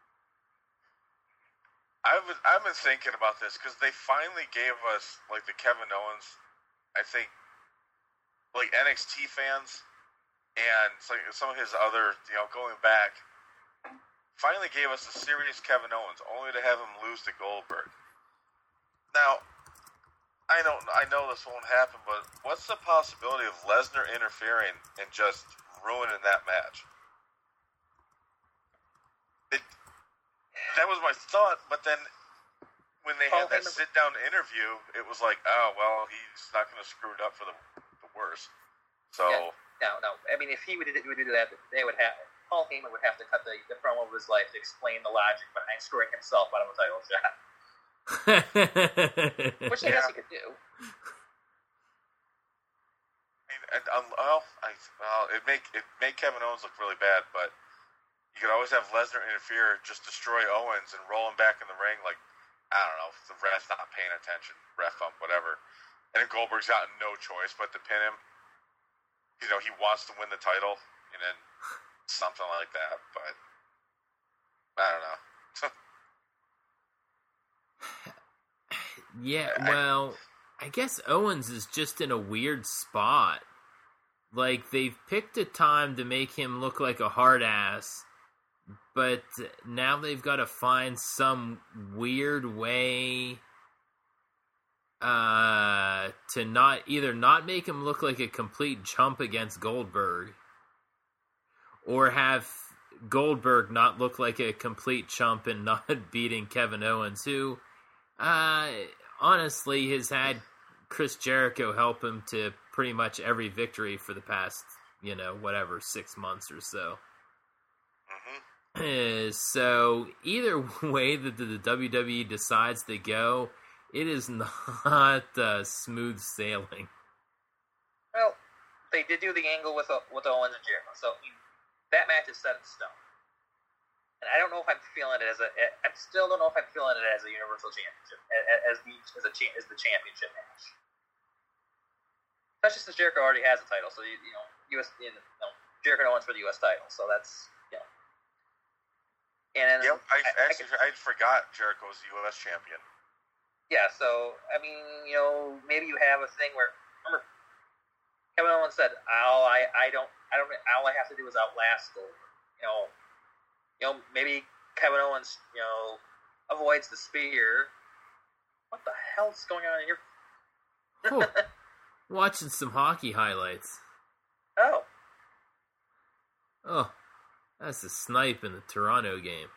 S2: I've been thinking about this because they finally gave us like the Kevin Owens, I think, like NXT fans, and some of his other, going back, finally gave us a serious Kevin Owens, only to have him lose to Goldberg. Now, I know this won't happen, but what's the possibility of Lesnar interfering and just ruining that match? That was my thought, but then when they had that sit-down interview, it was like, oh, well, he's not going to screw it up for the worse. So
S3: no. I mean, if he would do that, Paul Heyman would have to cut the promo of his life to explain the logic behind screwing himself out of a title shot. Which I guess he could do.
S2: It made Kevin Owens look really bad, but you could always have Lesnar interfere, just destroy Owens, and roll him back in the ring. Like, I don't know, if the ref's not paying attention, ref bump, whatever. And then Goldberg's got no choice but to pin him. He wants to win the title, and then something like that. But I don't know.
S1: Yeah, well, I guess Owens is just in a weird spot. Like, they've picked a time to make him look like a hard ass, but now they've got to find some weird way to not make him look like a complete chump against Goldberg, or have Goldberg not look like a complete chump and not beating Kevin Owens, who honestly has had Chris Jericho help him to pretty much every victory for the past 6 months or so. So either way that the WWE decides to go, it is not smooth sailing.
S3: Well, they did do the angle with Owens and Jericho, so that match is set in stone. And I don't know if I'm feeling it I still don't know if I'm feeling it as a Universal Championship, as the championship match. Especially since Jericho already has a title, so Jericho Owens for the U.S. title, so that's And
S2: yep, I forgot Jericho was the U.S. champion.
S3: Yeah, so I mean, maybe you have a thing where, remember, Kevin Owens said, all I have to do is outlast Goldberg. Maybe Kevin Owens, avoids the spear. What the hell's going on in your
S1: Cool. Watching some hockey highlights.
S3: Oh.
S1: Oh, that's a snipe in the Toronto game.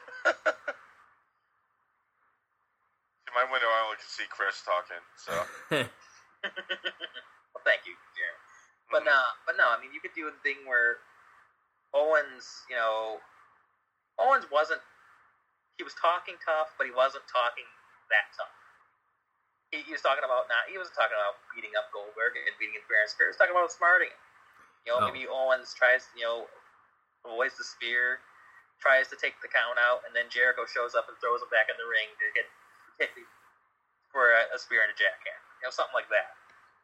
S2: In my window, I only can see Chris talking. So.
S3: Well, thank you, Jeremy. But no, I mean, you could do a thing where Owens wasn't. He was talking tough, but he wasn't talking that tough. He was talking about He wasn't talking about beating up Goldberg and beating him fair and square. He was talking about smarting him. Maybe Owens tries, avoids the spear, tries to take the count out, and then Jericho shows up and throws him back in the ring to hit for a spear and a jackhammer. Something like that.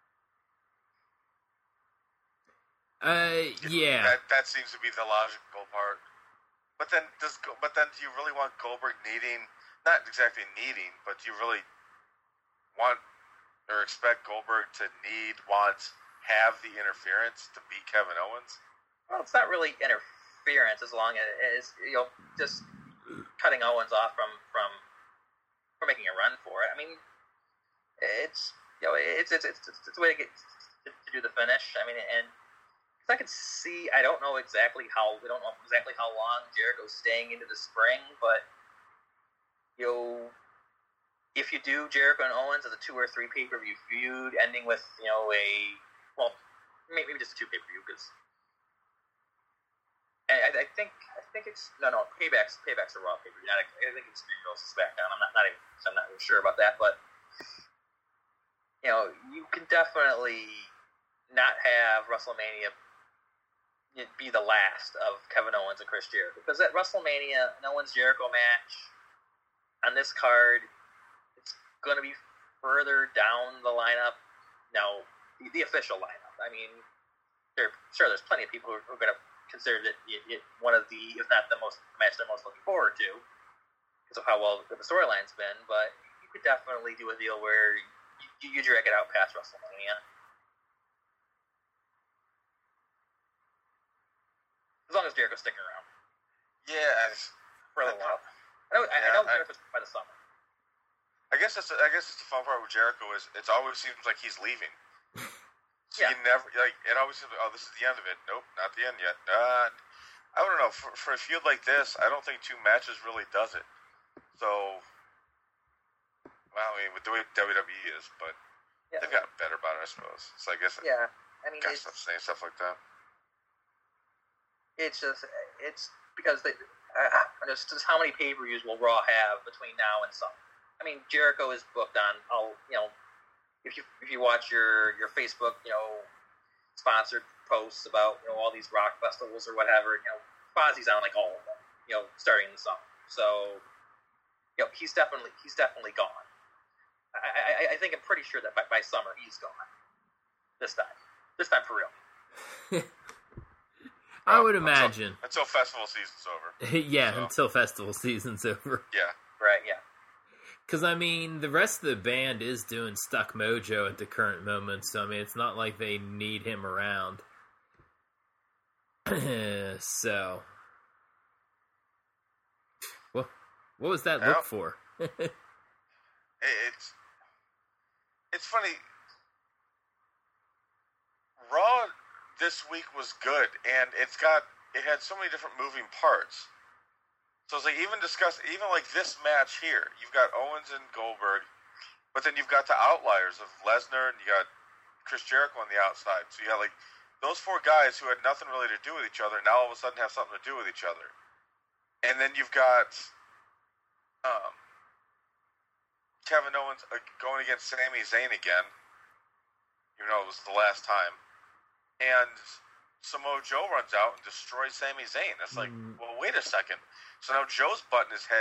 S1: Yeah.
S2: That seems to be the logical part. But then do you really want Goldberg not exactly needing, but do you really want or expect Goldberg to have the interference to beat Kevin Owens?
S3: Well, it's not really interference as long as just cutting Owens off from making a run for it. I mean, it's a way to get to do the finish. I mean, and I can see. We don't know exactly how long Jericho's staying into the spring, but if you do Jericho and Owens as a 2 or 3 pay-per-view feud, ending with maybe just a 2 pay-per-view, because I think it's Payback's a Raw pay-per-view. I think it's Extreme versus SmackDown. I'm not really sure about that, but you can definitely not have WrestleMania be the last of Kevin Owens and Chris Jericho, because at WrestleMania, an Owens-Jericho match on this card, it's going to be further down the lineup. Now, the official lineup. I mean, there's plenty of people who are going to consider it one of the, if not the match they're most looking forward to, because of how well the storyline's been. But you could definitely do a deal where you drag it out past WrestleMania. As long as Jericho's sticking around.
S2: Yeah,
S3: for a little while. I know Jericho's by the summer.
S2: I guess it's the fun part with Jericho is it always seems like he's leaving. So
S3: yeah.
S2: You never it always seems like, oh, this is the end of it. Nope, not the end yet. I don't know. For a feud like this, I don't think 2 matches really does it. So, well, I mean, with the way WWE is, but they've gotten better about it, I suppose. So I guess gotta stop saying stuff like that.
S3: It's because just how many pay-per-views will Raw have between now and summer? I mean, Jericho is booked on if you watch your Facebook, sponsored posts about all these rock festivals or whatever, Fozzy's on like all of them, starting in the summer. So, he's definitely gone. I think I'm pretty sure that by summer he's gone. This time for real.
S1: I would imagine.
S2: Until festival season's over.
S1: Yeah, until festival season's over.
S2: Yeah.
S3: Right, yeah.
S1: Because, I mean, the rest of the band is doing Stuck Mojo at the current moment, so, I mean, it's not like they need him around. So. What was that look for?
S2: It's funny. Raw this week was good, and it had so many different moving parts. So it's like even like this match here, you've got Owens and Goldberg, but then you've got the outliers of Lesnar and you got Chris Jericho on the outside. So you got like those 4 guys who had nothing really to do with each other now all of a sudden have something to do with each other. And then you've got Kevin Owens going against Sami Zayn again, even though it was the last time. And Samoa Joe runs out and destroys Sami Zayn. It's like, well, wait a second. So now Joe's butting his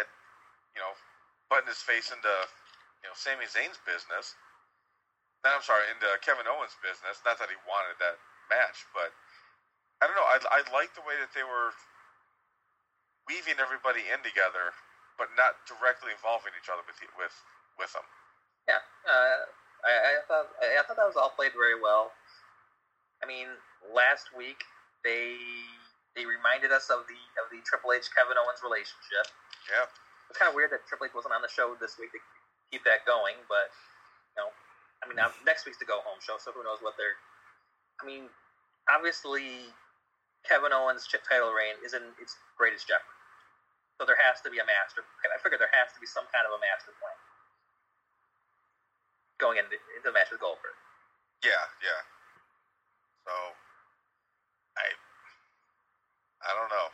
S2: face into, Sami Zayn's business. Into Kevin Owens' business. Not that he wanted that match, but I don't know. I like the way that they were weaving everybody in together, but not directly involving each other with them.
S3: Yeah, I thought that was all played very well. I mean, last week they reminded us of the Triple H Kevin Owens relationship.
S2: Yeah,
S3: it's kind of weird that Triple H wasn't on the show this week to keep that going, but mean, next week's the go home show, so who knows what they're. I mean, obviously, Kevin Owens' title reign is in its greatest jeopardy. So there has to be a master. I figure there has to be some kind of a master plan going into the match with Goldberg.
S2: Yeah. So, I don't know.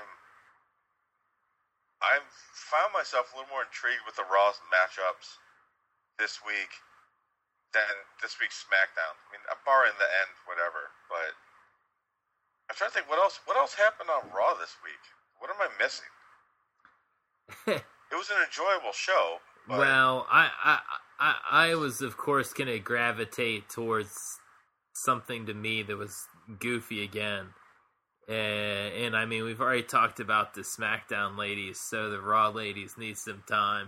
S2: I've found myself a little more intrigued with the Raw matchups this week than this week's SmackDown. I mean, barring the end, whatever. But I'm trying to think what else happened on Raw this week. What am I missing? It was an enjoyable show. But...
S1: Well, I was of course going to gravitate towards something to me that was goofy again. And I mean, we've already talked about the SmackDown ladies, so the Raw ladies need some time.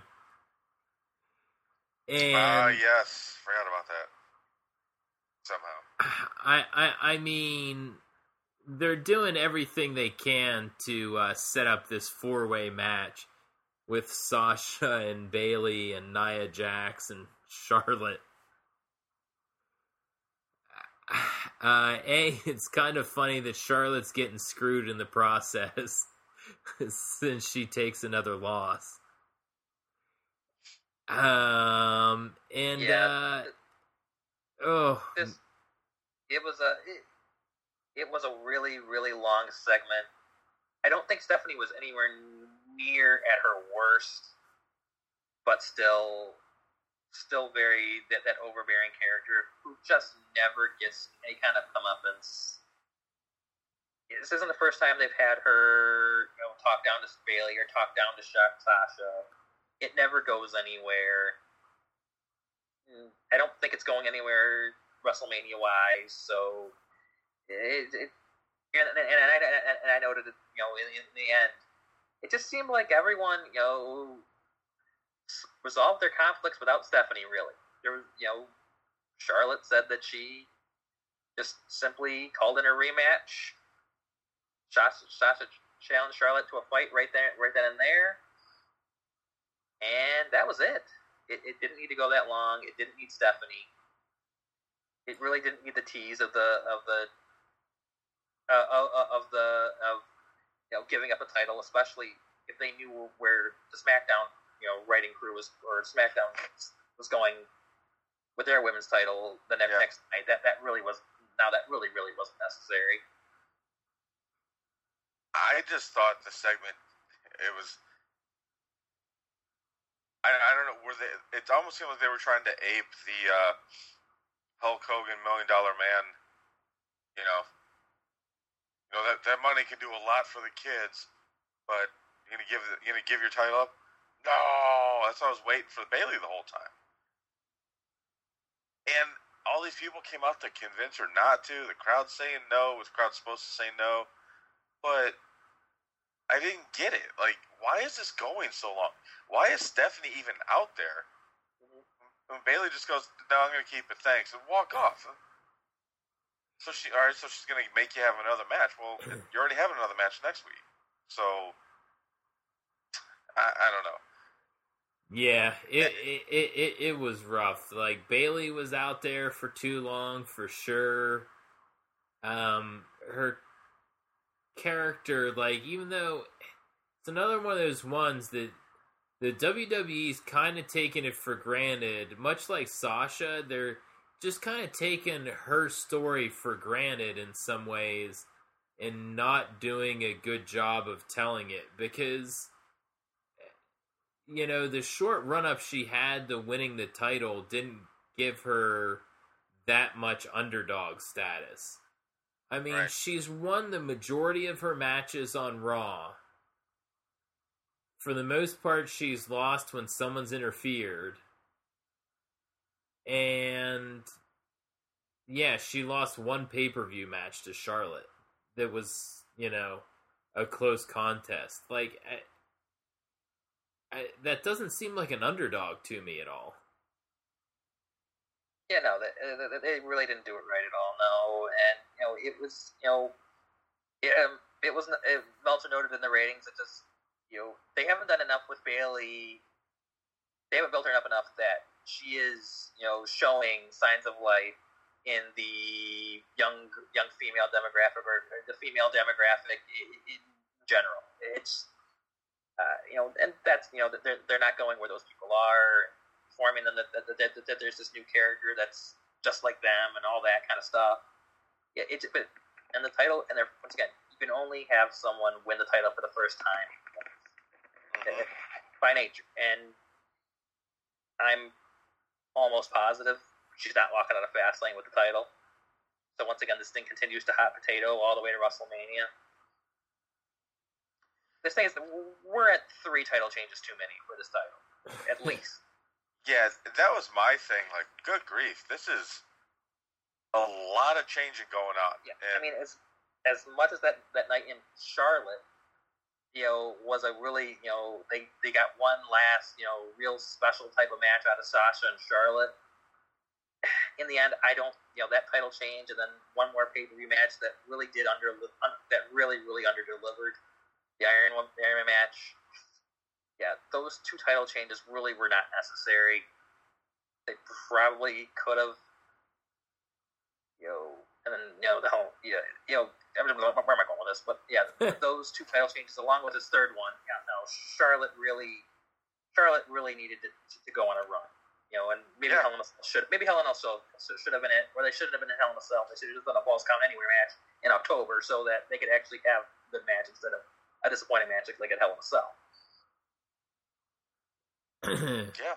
S1: And
S2: yes, forgot about that. Somehow,
S1: I mean, they're doing everything they can to set up this 4-way match with Sasha and Bayley and Nia Jax and Charlotte. It's kind of funny that Charlotte's getting screwed in the process since she takes another loss. It
S3: was a really, really long segment. I don't think Stephanie was anywhere near at her worst, but still very that overbearing character who just never gets any kind of comeuppance. This isn't the first time they've had her, talk down to Bayley or talk down to Sasha. It never goes anywhere. I don't think it's going anywhere WrestleMania wise. So, and I noted that in the end, it just seemed like everyone resolved their conflicts without Stephanie. Really, there was Charlotte said that she just simply called in a rematch. Sasha challenged Charlotte to a fight right then and there. And that was it. It didn't need to go that long. It didn't need Stephanie. It really didn't need the tease of giving up a title, especially if they knew where the SmackDown writing crew was, or SmackDown was going with their women's title the next night. That really wasn't necessary.
S2: I just thought the segment, it was. I don't know, it almost seemed like they were trying to ape the Hulk Hogan $1 Million Man. That money can do a lot for the kids, but you're gonna give your title up? No, that's what I was waiting for Bayley the whole time. And all these people came out to convince her not to. The crowd saying no. Was the crowd supposed to say no? But I didn't get it. Like, why is this going so long? Why is Stephanie even out there? And Bayley just goes, "No, I'm going to keep it, thanks," and walk off. So she's going to make you have another match. Well, you already have another match next week. So I don't know.
S1: Yeah, it was rough. Like, Bayley was out there for too long, for sure. Her character, like, even though it's another one of those ones that the WWE's kind of taking it for granted, much like Sasha, they're just kind of taking her story for granted in some ways and not doing a good job of telling it, because the short run-up she had to winning the title didn't give her that much underdog status. I mean, right. She's won the majority of her matches on Raw. For the most part, she's lost when someone's interfered. And, yeah, she lost one pay-per-view match to Charlotte that was, a close contest. Like, that doesn't seem like an underdog to me at all.
S3: Yeah, no, they really didn't do it right at all, no. And, it was, Meltzer noted in the ratings, it just, they haven't done enough with Bayley. They haven't built her up enough that she is showing signs of life in the young female demographic or the female demographic in general. It's and that's they're not going where those people are, informing them that there's this new character that's just like them and all that kind of stuff. Yeah, and the title, and once again, you can only have someone win the title for the first time by nature, and I'm almost positive she's not walking out of Fastlane with the title. So once again, this thing continues to hot potato all the way to WrestleMania. This thing is, we're at 3 title changes too many for this title, at least.
S2: Yeah, that was my thing. Like, good grief, this is a lot of changing going on.
S3: Yeah, and I mean, as much as that night in Charlotte, was a really, they got one last, real special type of match out of Sasha and Charlotte. In the end, I don't, that title change and then one more pay-per-view match that really really under-delivered. The Iron Man match. Yeah, those 2 title changes really were not necessary. They probably could have, and then, the whole, where am I going with this? But yeah, those 2 title changes along with his third one, Charlotte really needed to go on a run. And maybe Hell in a Cell should have been it, or they shouldn't have been in Hell in a Cell. They should have just done a Falls Count Anywhere match in October so that they could actually have a good match instead of a disappointing match like at Hell in a Cell.
S2: Yeah.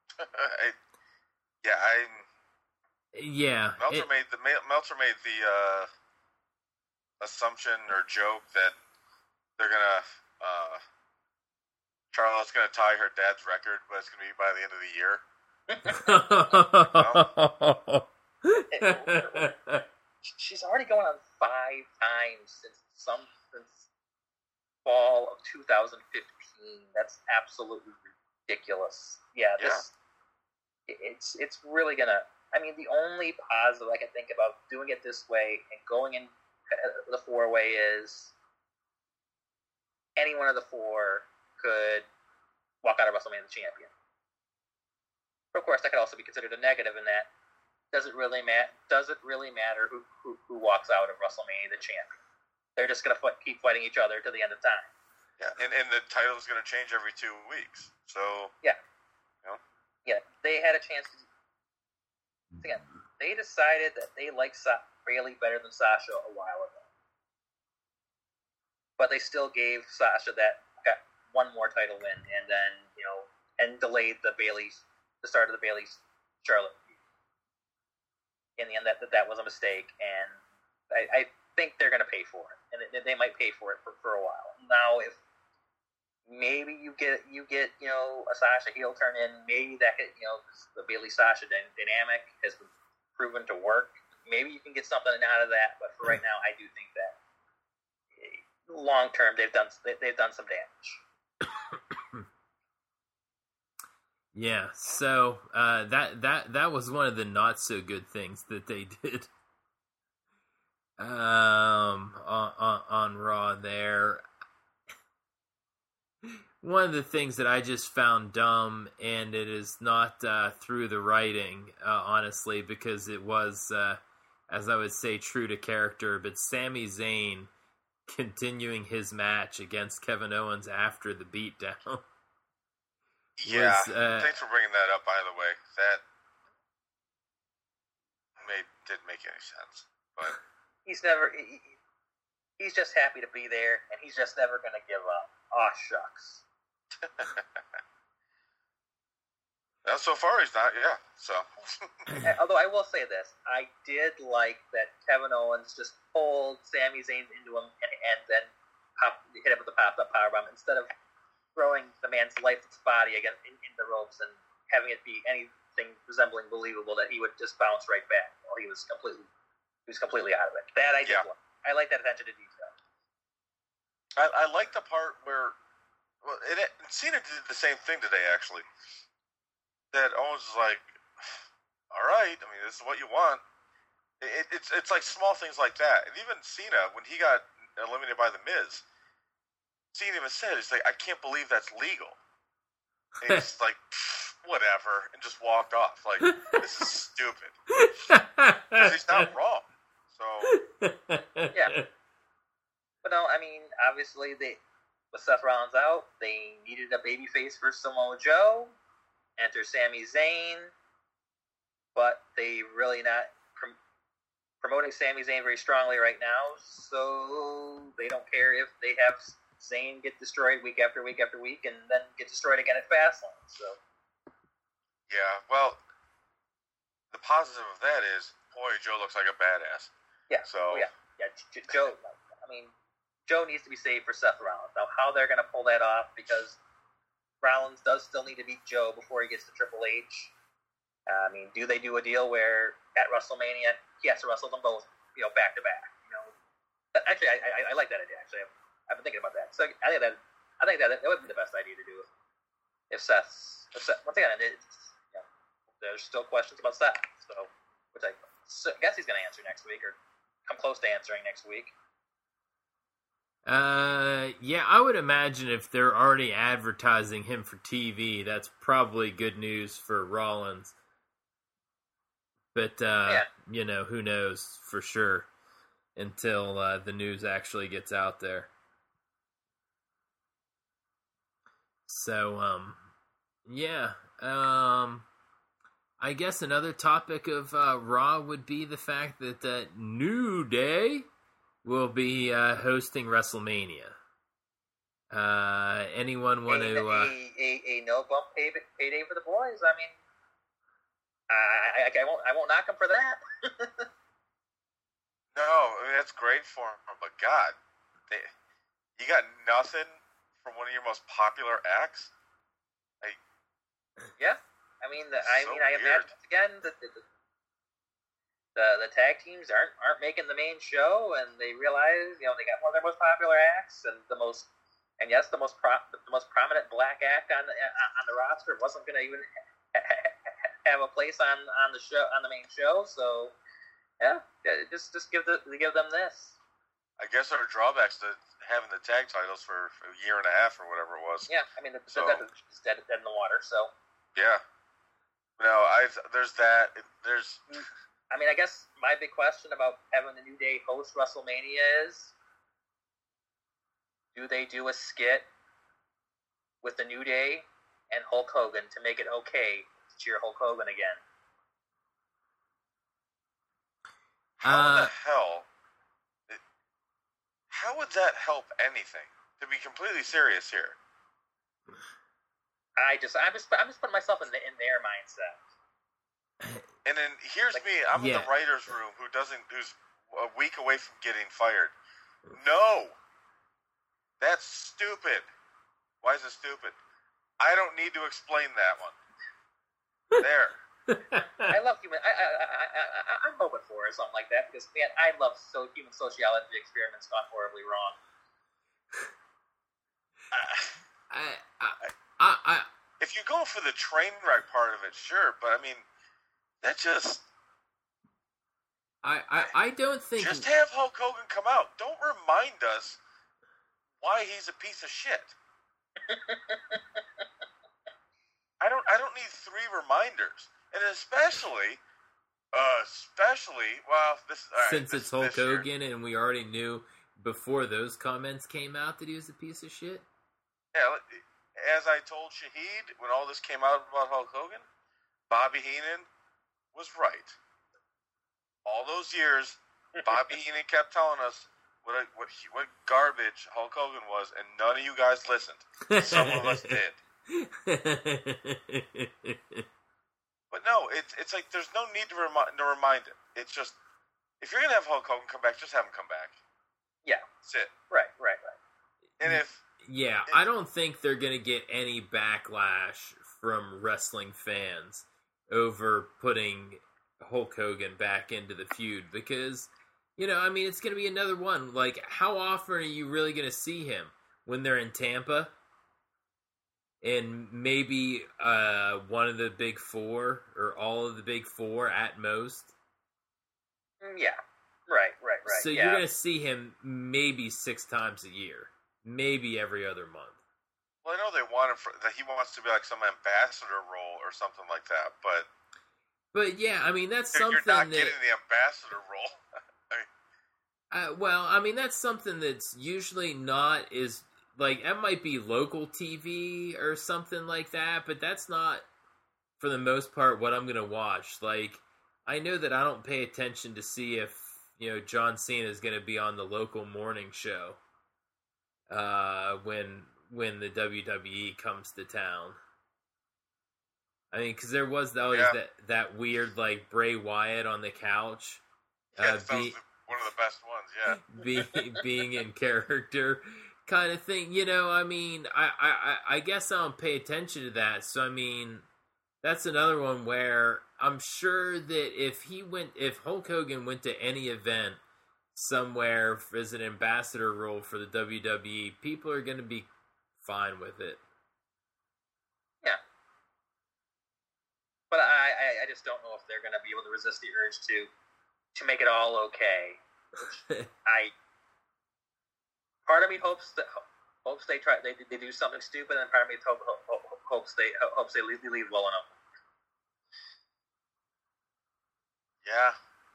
S2: Meltzer made the assumption or joke that they're gonna Charlotte's gonna tie her dad's record, but it's gonna be by the end of the year.
S3: She's already going on 5 times since fall of 2015. That's absolutely ridiculous. Yeah, it's really gonna. I mean, the only positive I can think about doing it this way and going in the 4-way is any one of the 4 could walk out of WrestleMania the champion. But of course, that could also be considered a negative in that does it really matter who walks out of WrestleMania the champion? They're just going to keep fighting each other to the end of time.
S2: Yeah, and the title is going to change every 2 weeks. So
S3: yeah, yeah, they had a chance to. Again, they decided that they liked Bayley better than Sasha a while ago, but they still gave Sasha got one more title win, and then and delayed the start of the Bayley Charlotte feud. In the end, that was a mistake, and I think they're going to pay for it, and they might pay for it for a while. Now, if maybe you get a Sasha heel turn in, maybe that the Bayley Sasha dynamic has been proven to work. Maybe you can get something out of that, but for right now, I do think that long term they've done some damage.
S1: Yeah, so that was one of the not so good things that they did on Raw there. One of the things that I just found dumb, and it is not through the writing, honestly, because it was, as I would say, true to character, but Sami Zayn continuing his match against Kevin Owens after the beatdown.
S2: Yeah, thanks for bringing that up, by the way. That didn't make any sense. But
S3: he's just happy to be there, and he's just never going to give up. Aw, shucks.
S2: Well, so far he's not, yeah. So,
S3: although I will say this, I did like that Kevin Owens just pulled Sami Zayn into him and then hit him with the pop-up powerbomb instead of throwing the man's lifeless body again in the ropes and having it be anything resembling believable that he would just bounce right back while he was completely out of it. That I did like. I like that attention to detail.
S2: I like the part where, Cena did the same thing today, actually. That Owens was like, all right, I mean, this is what you want. It's like small things like that. And even Cena, when he got eliminated by The Miz, Cena even said, he's like, I can't believe that's legal. And he's like, whatever, and just walked off. Like, this is stupid. Because he's not wrong. So,
S3: yeah. But no, I mean, obviously, with Seth Rollins out, they needed a babyface for Samoa Joe. Enter Sami Zayn. But they really not promoting Sami Zayn very strongly right now, so they don't care if they have Zayn get destroyed week after week after week and then get destroyed again at Fastlane. So,
S2: yeah, well, the positive of that is, boy, Joe looks like a badass.
S3: Yeah.
S2: So,
S3: Joe. I mean, Joe needs to be saved for Seth Rollins. Now, how they're going to pull that off, because Rollins does still need to beat Joe before he gets to Triple H. I mean, do they do a deal where at WrestleMania he has to wrestle them both, back to back? Actually, I like that idea. Actually, I've been thinking about that. So I think that would be the best idea to do if Seth. Once again, there's still questions about Seth, which I guess he's going to answer next week or come close to answering next week.
S1: Yeah, I would imagine if they're already advertising him for TV, that's probably good news for Rollins. But, who knows for sure until the news actually gets out there. So, I guess another topic of Raw would be the fact that New Day will be hosting WrestleMania. Anyone want to...
S3: A no bump payday for the boys? I mean... I won't knock him for that.
S2: No, I mean, that's great for him. But God, you got nothing from one of your most popular acts.
S3: Yeah, I mean, I
S2: weird.
S3: imagine again that the tag teams aren't making the main show, and they realize they got one of their most popular acts, and the most prominent black act on the roster wasn't going to even have a place on the show, on the main show. So yeah, just give them this.
S2: I guess our drawbacks to having the tag titles for a year and a half or whatever it was.
S3: Yeah, I mean, it's dead in the water. So
S2: yeah, no, there's that. There's.
S3: I mean, I guess my big question about having the New Day host WrestleMania is, do they do a skit with the New Day and Hulk Hogan to make it okay to cheer Hulk Hogan again?
S2: How the hell? How would that help anything? To be completely serious here.
S3: I'm just putting myself in their mindset.
S2: And then here's me. I'm in the writers' room who's a week away from getting fired. No, that's stupid. Why is it stupid? I don't need to explain that one. There.
S3: I love human. I'm hoping for something like that because, man, I love human sociology experiments gone horribly wrong.
S2: If you go for the train wreck part of it, sure, but I mean, that just.
S1: I don't think.
S2: Just have Hulk Hogan come out. Don't remind us why he's a piece of shit. I don't need 3 reminders. And especially, well,
S1: since it's Hulk Hogan, and we already knew before those comments came out that he was a piece of shit.
S2: Yeah, as I told Shahid when all this came out about Hulk Hogan, Bobby Heenan was right. All those years, Bobby Heenan kept telling us what garbage Hulk Hogan was, and none of you guys listened. Some of us did. But no, it's like there's no need to remind him. It's just, if you're going to have Hulk Hogan come back, just have him come back.
S3: Yeah.
S2: That's it.
S3: Right.
S2: And
S1: I don't think they're going to get any backlash from wrestling fans over putting Hulk Hogan back into the feud because, it's going to be another one. Like, how often are you really going to see him? When they're in Tampa? And maybe one of the big 4 or all of the big 4 at most.
S3: Yeah, right.
S1: So you're going to see him maybe 6 times a year, maybe every other month.
S2: Well, I know they want him that he wants to be like some ambassador role or something like that,
S1: But yeah, I mean that's
S2: you're
S1: something
S2: not
S1: that.
S2: getting the ambassador role.
S1: Well, I mean that's something that's usually not is like that might be local TV or something like that, but that's not for the most part what I'm gonna watch. Like I know that I don't pay attention to see if John Cena is gonna be on the local morning show when the WWE comes to town. I mean, because there was always that weird like Bray Wyatt on the couch.
S2: Yeah, that was one of the best ones,
S1: yeah. being in character kind of thing. I mean, I guess I don't pay attention to that. So, I mean, that's another one where I'm sure that if Hulk Hogan went to any event somewhere as an ambassador role for the WWE, people are going to be fine with it.
S3: Yeah. But I just don't know if they're going to be able to resist the urge to make it all okay. Part of me hopes they do something stupid, and part of me hopes they leave well enough.
S2: Yeah.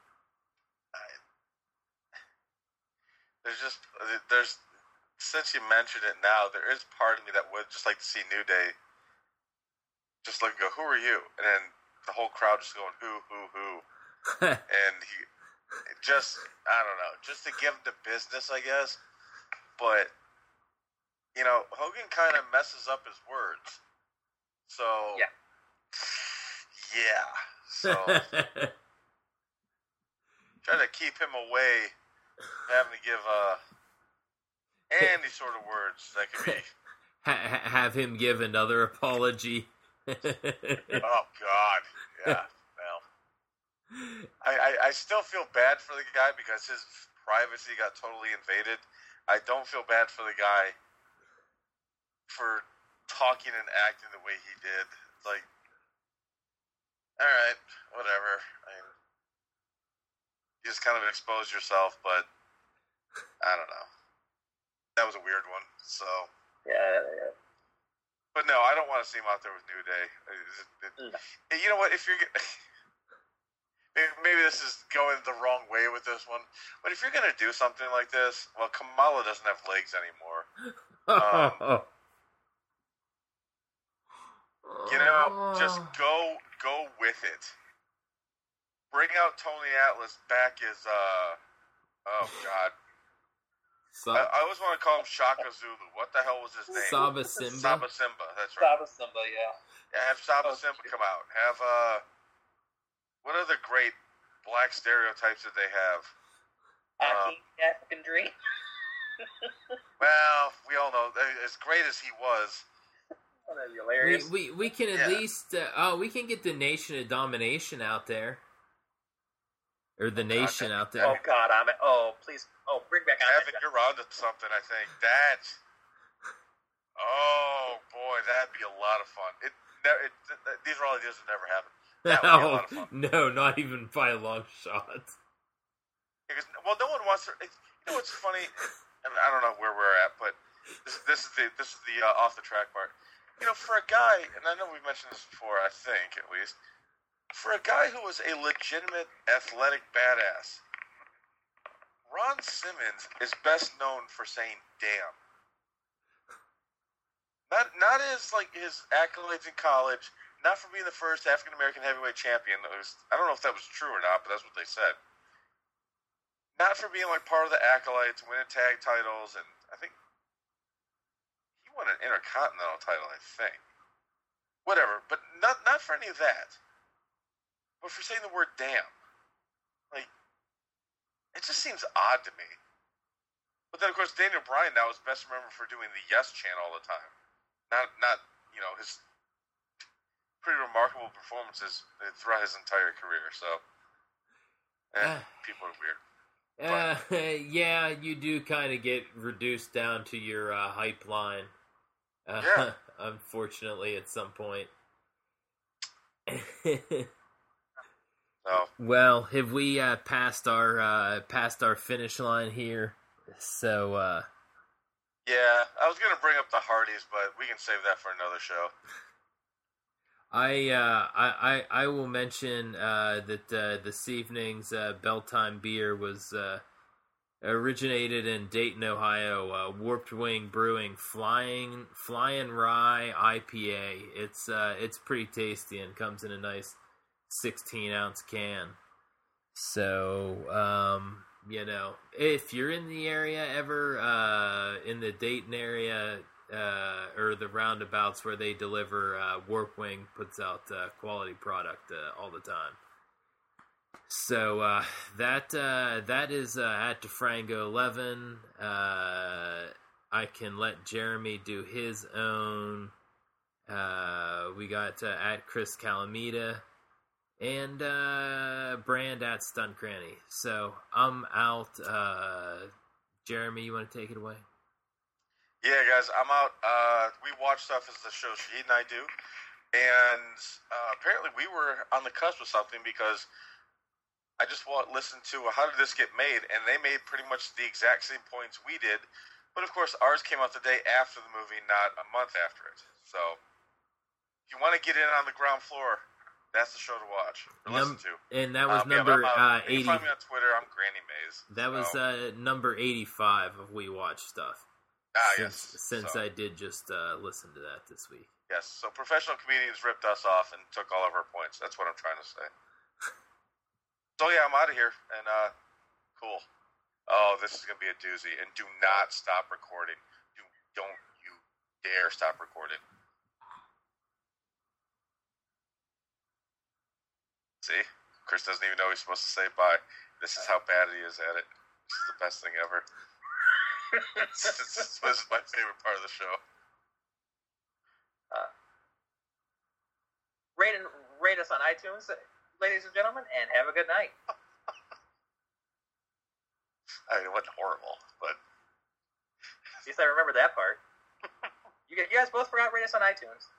S2: There's since you mentioned it now, there is part of me that would just like to see New Day just like go, who are you? And then the whole crowd just going, who? And he just, I don't know, just to give him the business, I guess. But, Hogan kind of messes up his words. So, yeah. So, try to keep him away, having to give any sort of words that could be.
S1: Have him give another apology.
S2: Oh, God. Yeah. I still feel bad for the guy because his privacy got totally invaded. I don't feel bad for the guy for talking and acting the way he did. It's like, all right, whatever. I mean, you just kind of exposed yourself, but I don't know. That was a weird one. So
S3: yeah.
S2: But no, I don't want to see him out there with New Day. You know what? If you're maybe this is going the wrong way with this one, but if you're going to do something like this, well, Kamala doesn't have legs anymore. Just go with it. Bring out Tony Atlas back as oh God. I always want to call him Shaka Zulu. What the hell was his name?
S1: Saba Simba.
S2: Saba Simba. That's right.
S3: Saba Simba, yeah.
S2: Have Saba Simba come out. Have what other great black stereotypes did they have?
S3: African Dream.
S2: Well, we all know as great as he was.
S3: Oh, that'd be hilarious.
S1: We can at least we can get the Nation of Domination out there, or the Nation out there.
S3: Oh God, please, bring back.
S2: Evan, you're onto something. I think that's. Oh boy, that'd be a lot of fun. These are all ideas that never happen. That would be a lot of fun.
S1: No, not even by a long shot.
S2: Because, well, no one wants to. You know what's funny? And I don't know where we're at, but this is the off the track part. For a guy, and I know we've mentioned this before, I think at least, for a guy who was a legitimate athletic badass, Ron Simmons is best known for saying "damn." Not as like his accolades in college. Not for being the first African American heavyweight champion. I don't know if that was true or not, but that's what they said. Not for being like part of the acolytes, winning tag titles, and I think he won an Intercontinental title. I think, whatever, but not for any of that. But for saying the word "damn," like it just seems odd to me. But then of course Daniel Bryan now is best remembered for doing the Yes chant all the time. Not his pretty remarkable performances throughout his entire career. So, people are weird.
S1: Yeah, you do kind of get reduced down to your hype line. Unfortunately, at some point. Well, have we passed our finish line here? So,
S2: Yeah, I was gonna bring up the Hardys, but we can save that for another show.
S1: I will mention that this evening's Belltime beer was originated in Dayton, Ohio. Warped Wing Brewing Flying Rye IPA. It's pretty tasty and comes in a nice 16-ounce can. So if you're in the area ever, in the Dayton area. Or the roundabouts where they deliver, Warp Wing puts out quality product all the time. So that is at DeFrango 11. I can let Jeremy do his own. We got at Chris Calamita and Brand at Stunt Granny. So I'm out. Jeremy, you want to take it away?
S2: Yeah, guys, I'm out. We watch stuff as the show Shahid and I do, and apparently we were on the cusp of something because I just listened to how did this get made, and they made pretty much the exact same points we did, but of course ours came out the day after the movie, not a month after it. So if you want to get in on the ground floor, that's the show to watch or listen to.
S1: And that was number 80.
S2: You can find me on Twitter. I'm Granny Maze.
S1: That was number 85 of We Watch Stuff. Since I did just listen to that this week.
S2: Yes, so professional comedians ripped us off and took all of our points. That's what I'm trying to say. So yeah, I'm out of here, and cool. Oh, this is going to be a doozy, and do not stop recording. Don't you dare stop recording. See? Chris doesn't even know he's supposed to say bye. This is how bad he is at it. This is the best thing ever. This is my favorite part of the show.
S3: Rate us on iTunes, ladies and gentlemen, and have a good night.
S2: I mean, it wasn't horrible, but
S3: at least I remember that part. You guys both forgot to rate us on iTunes.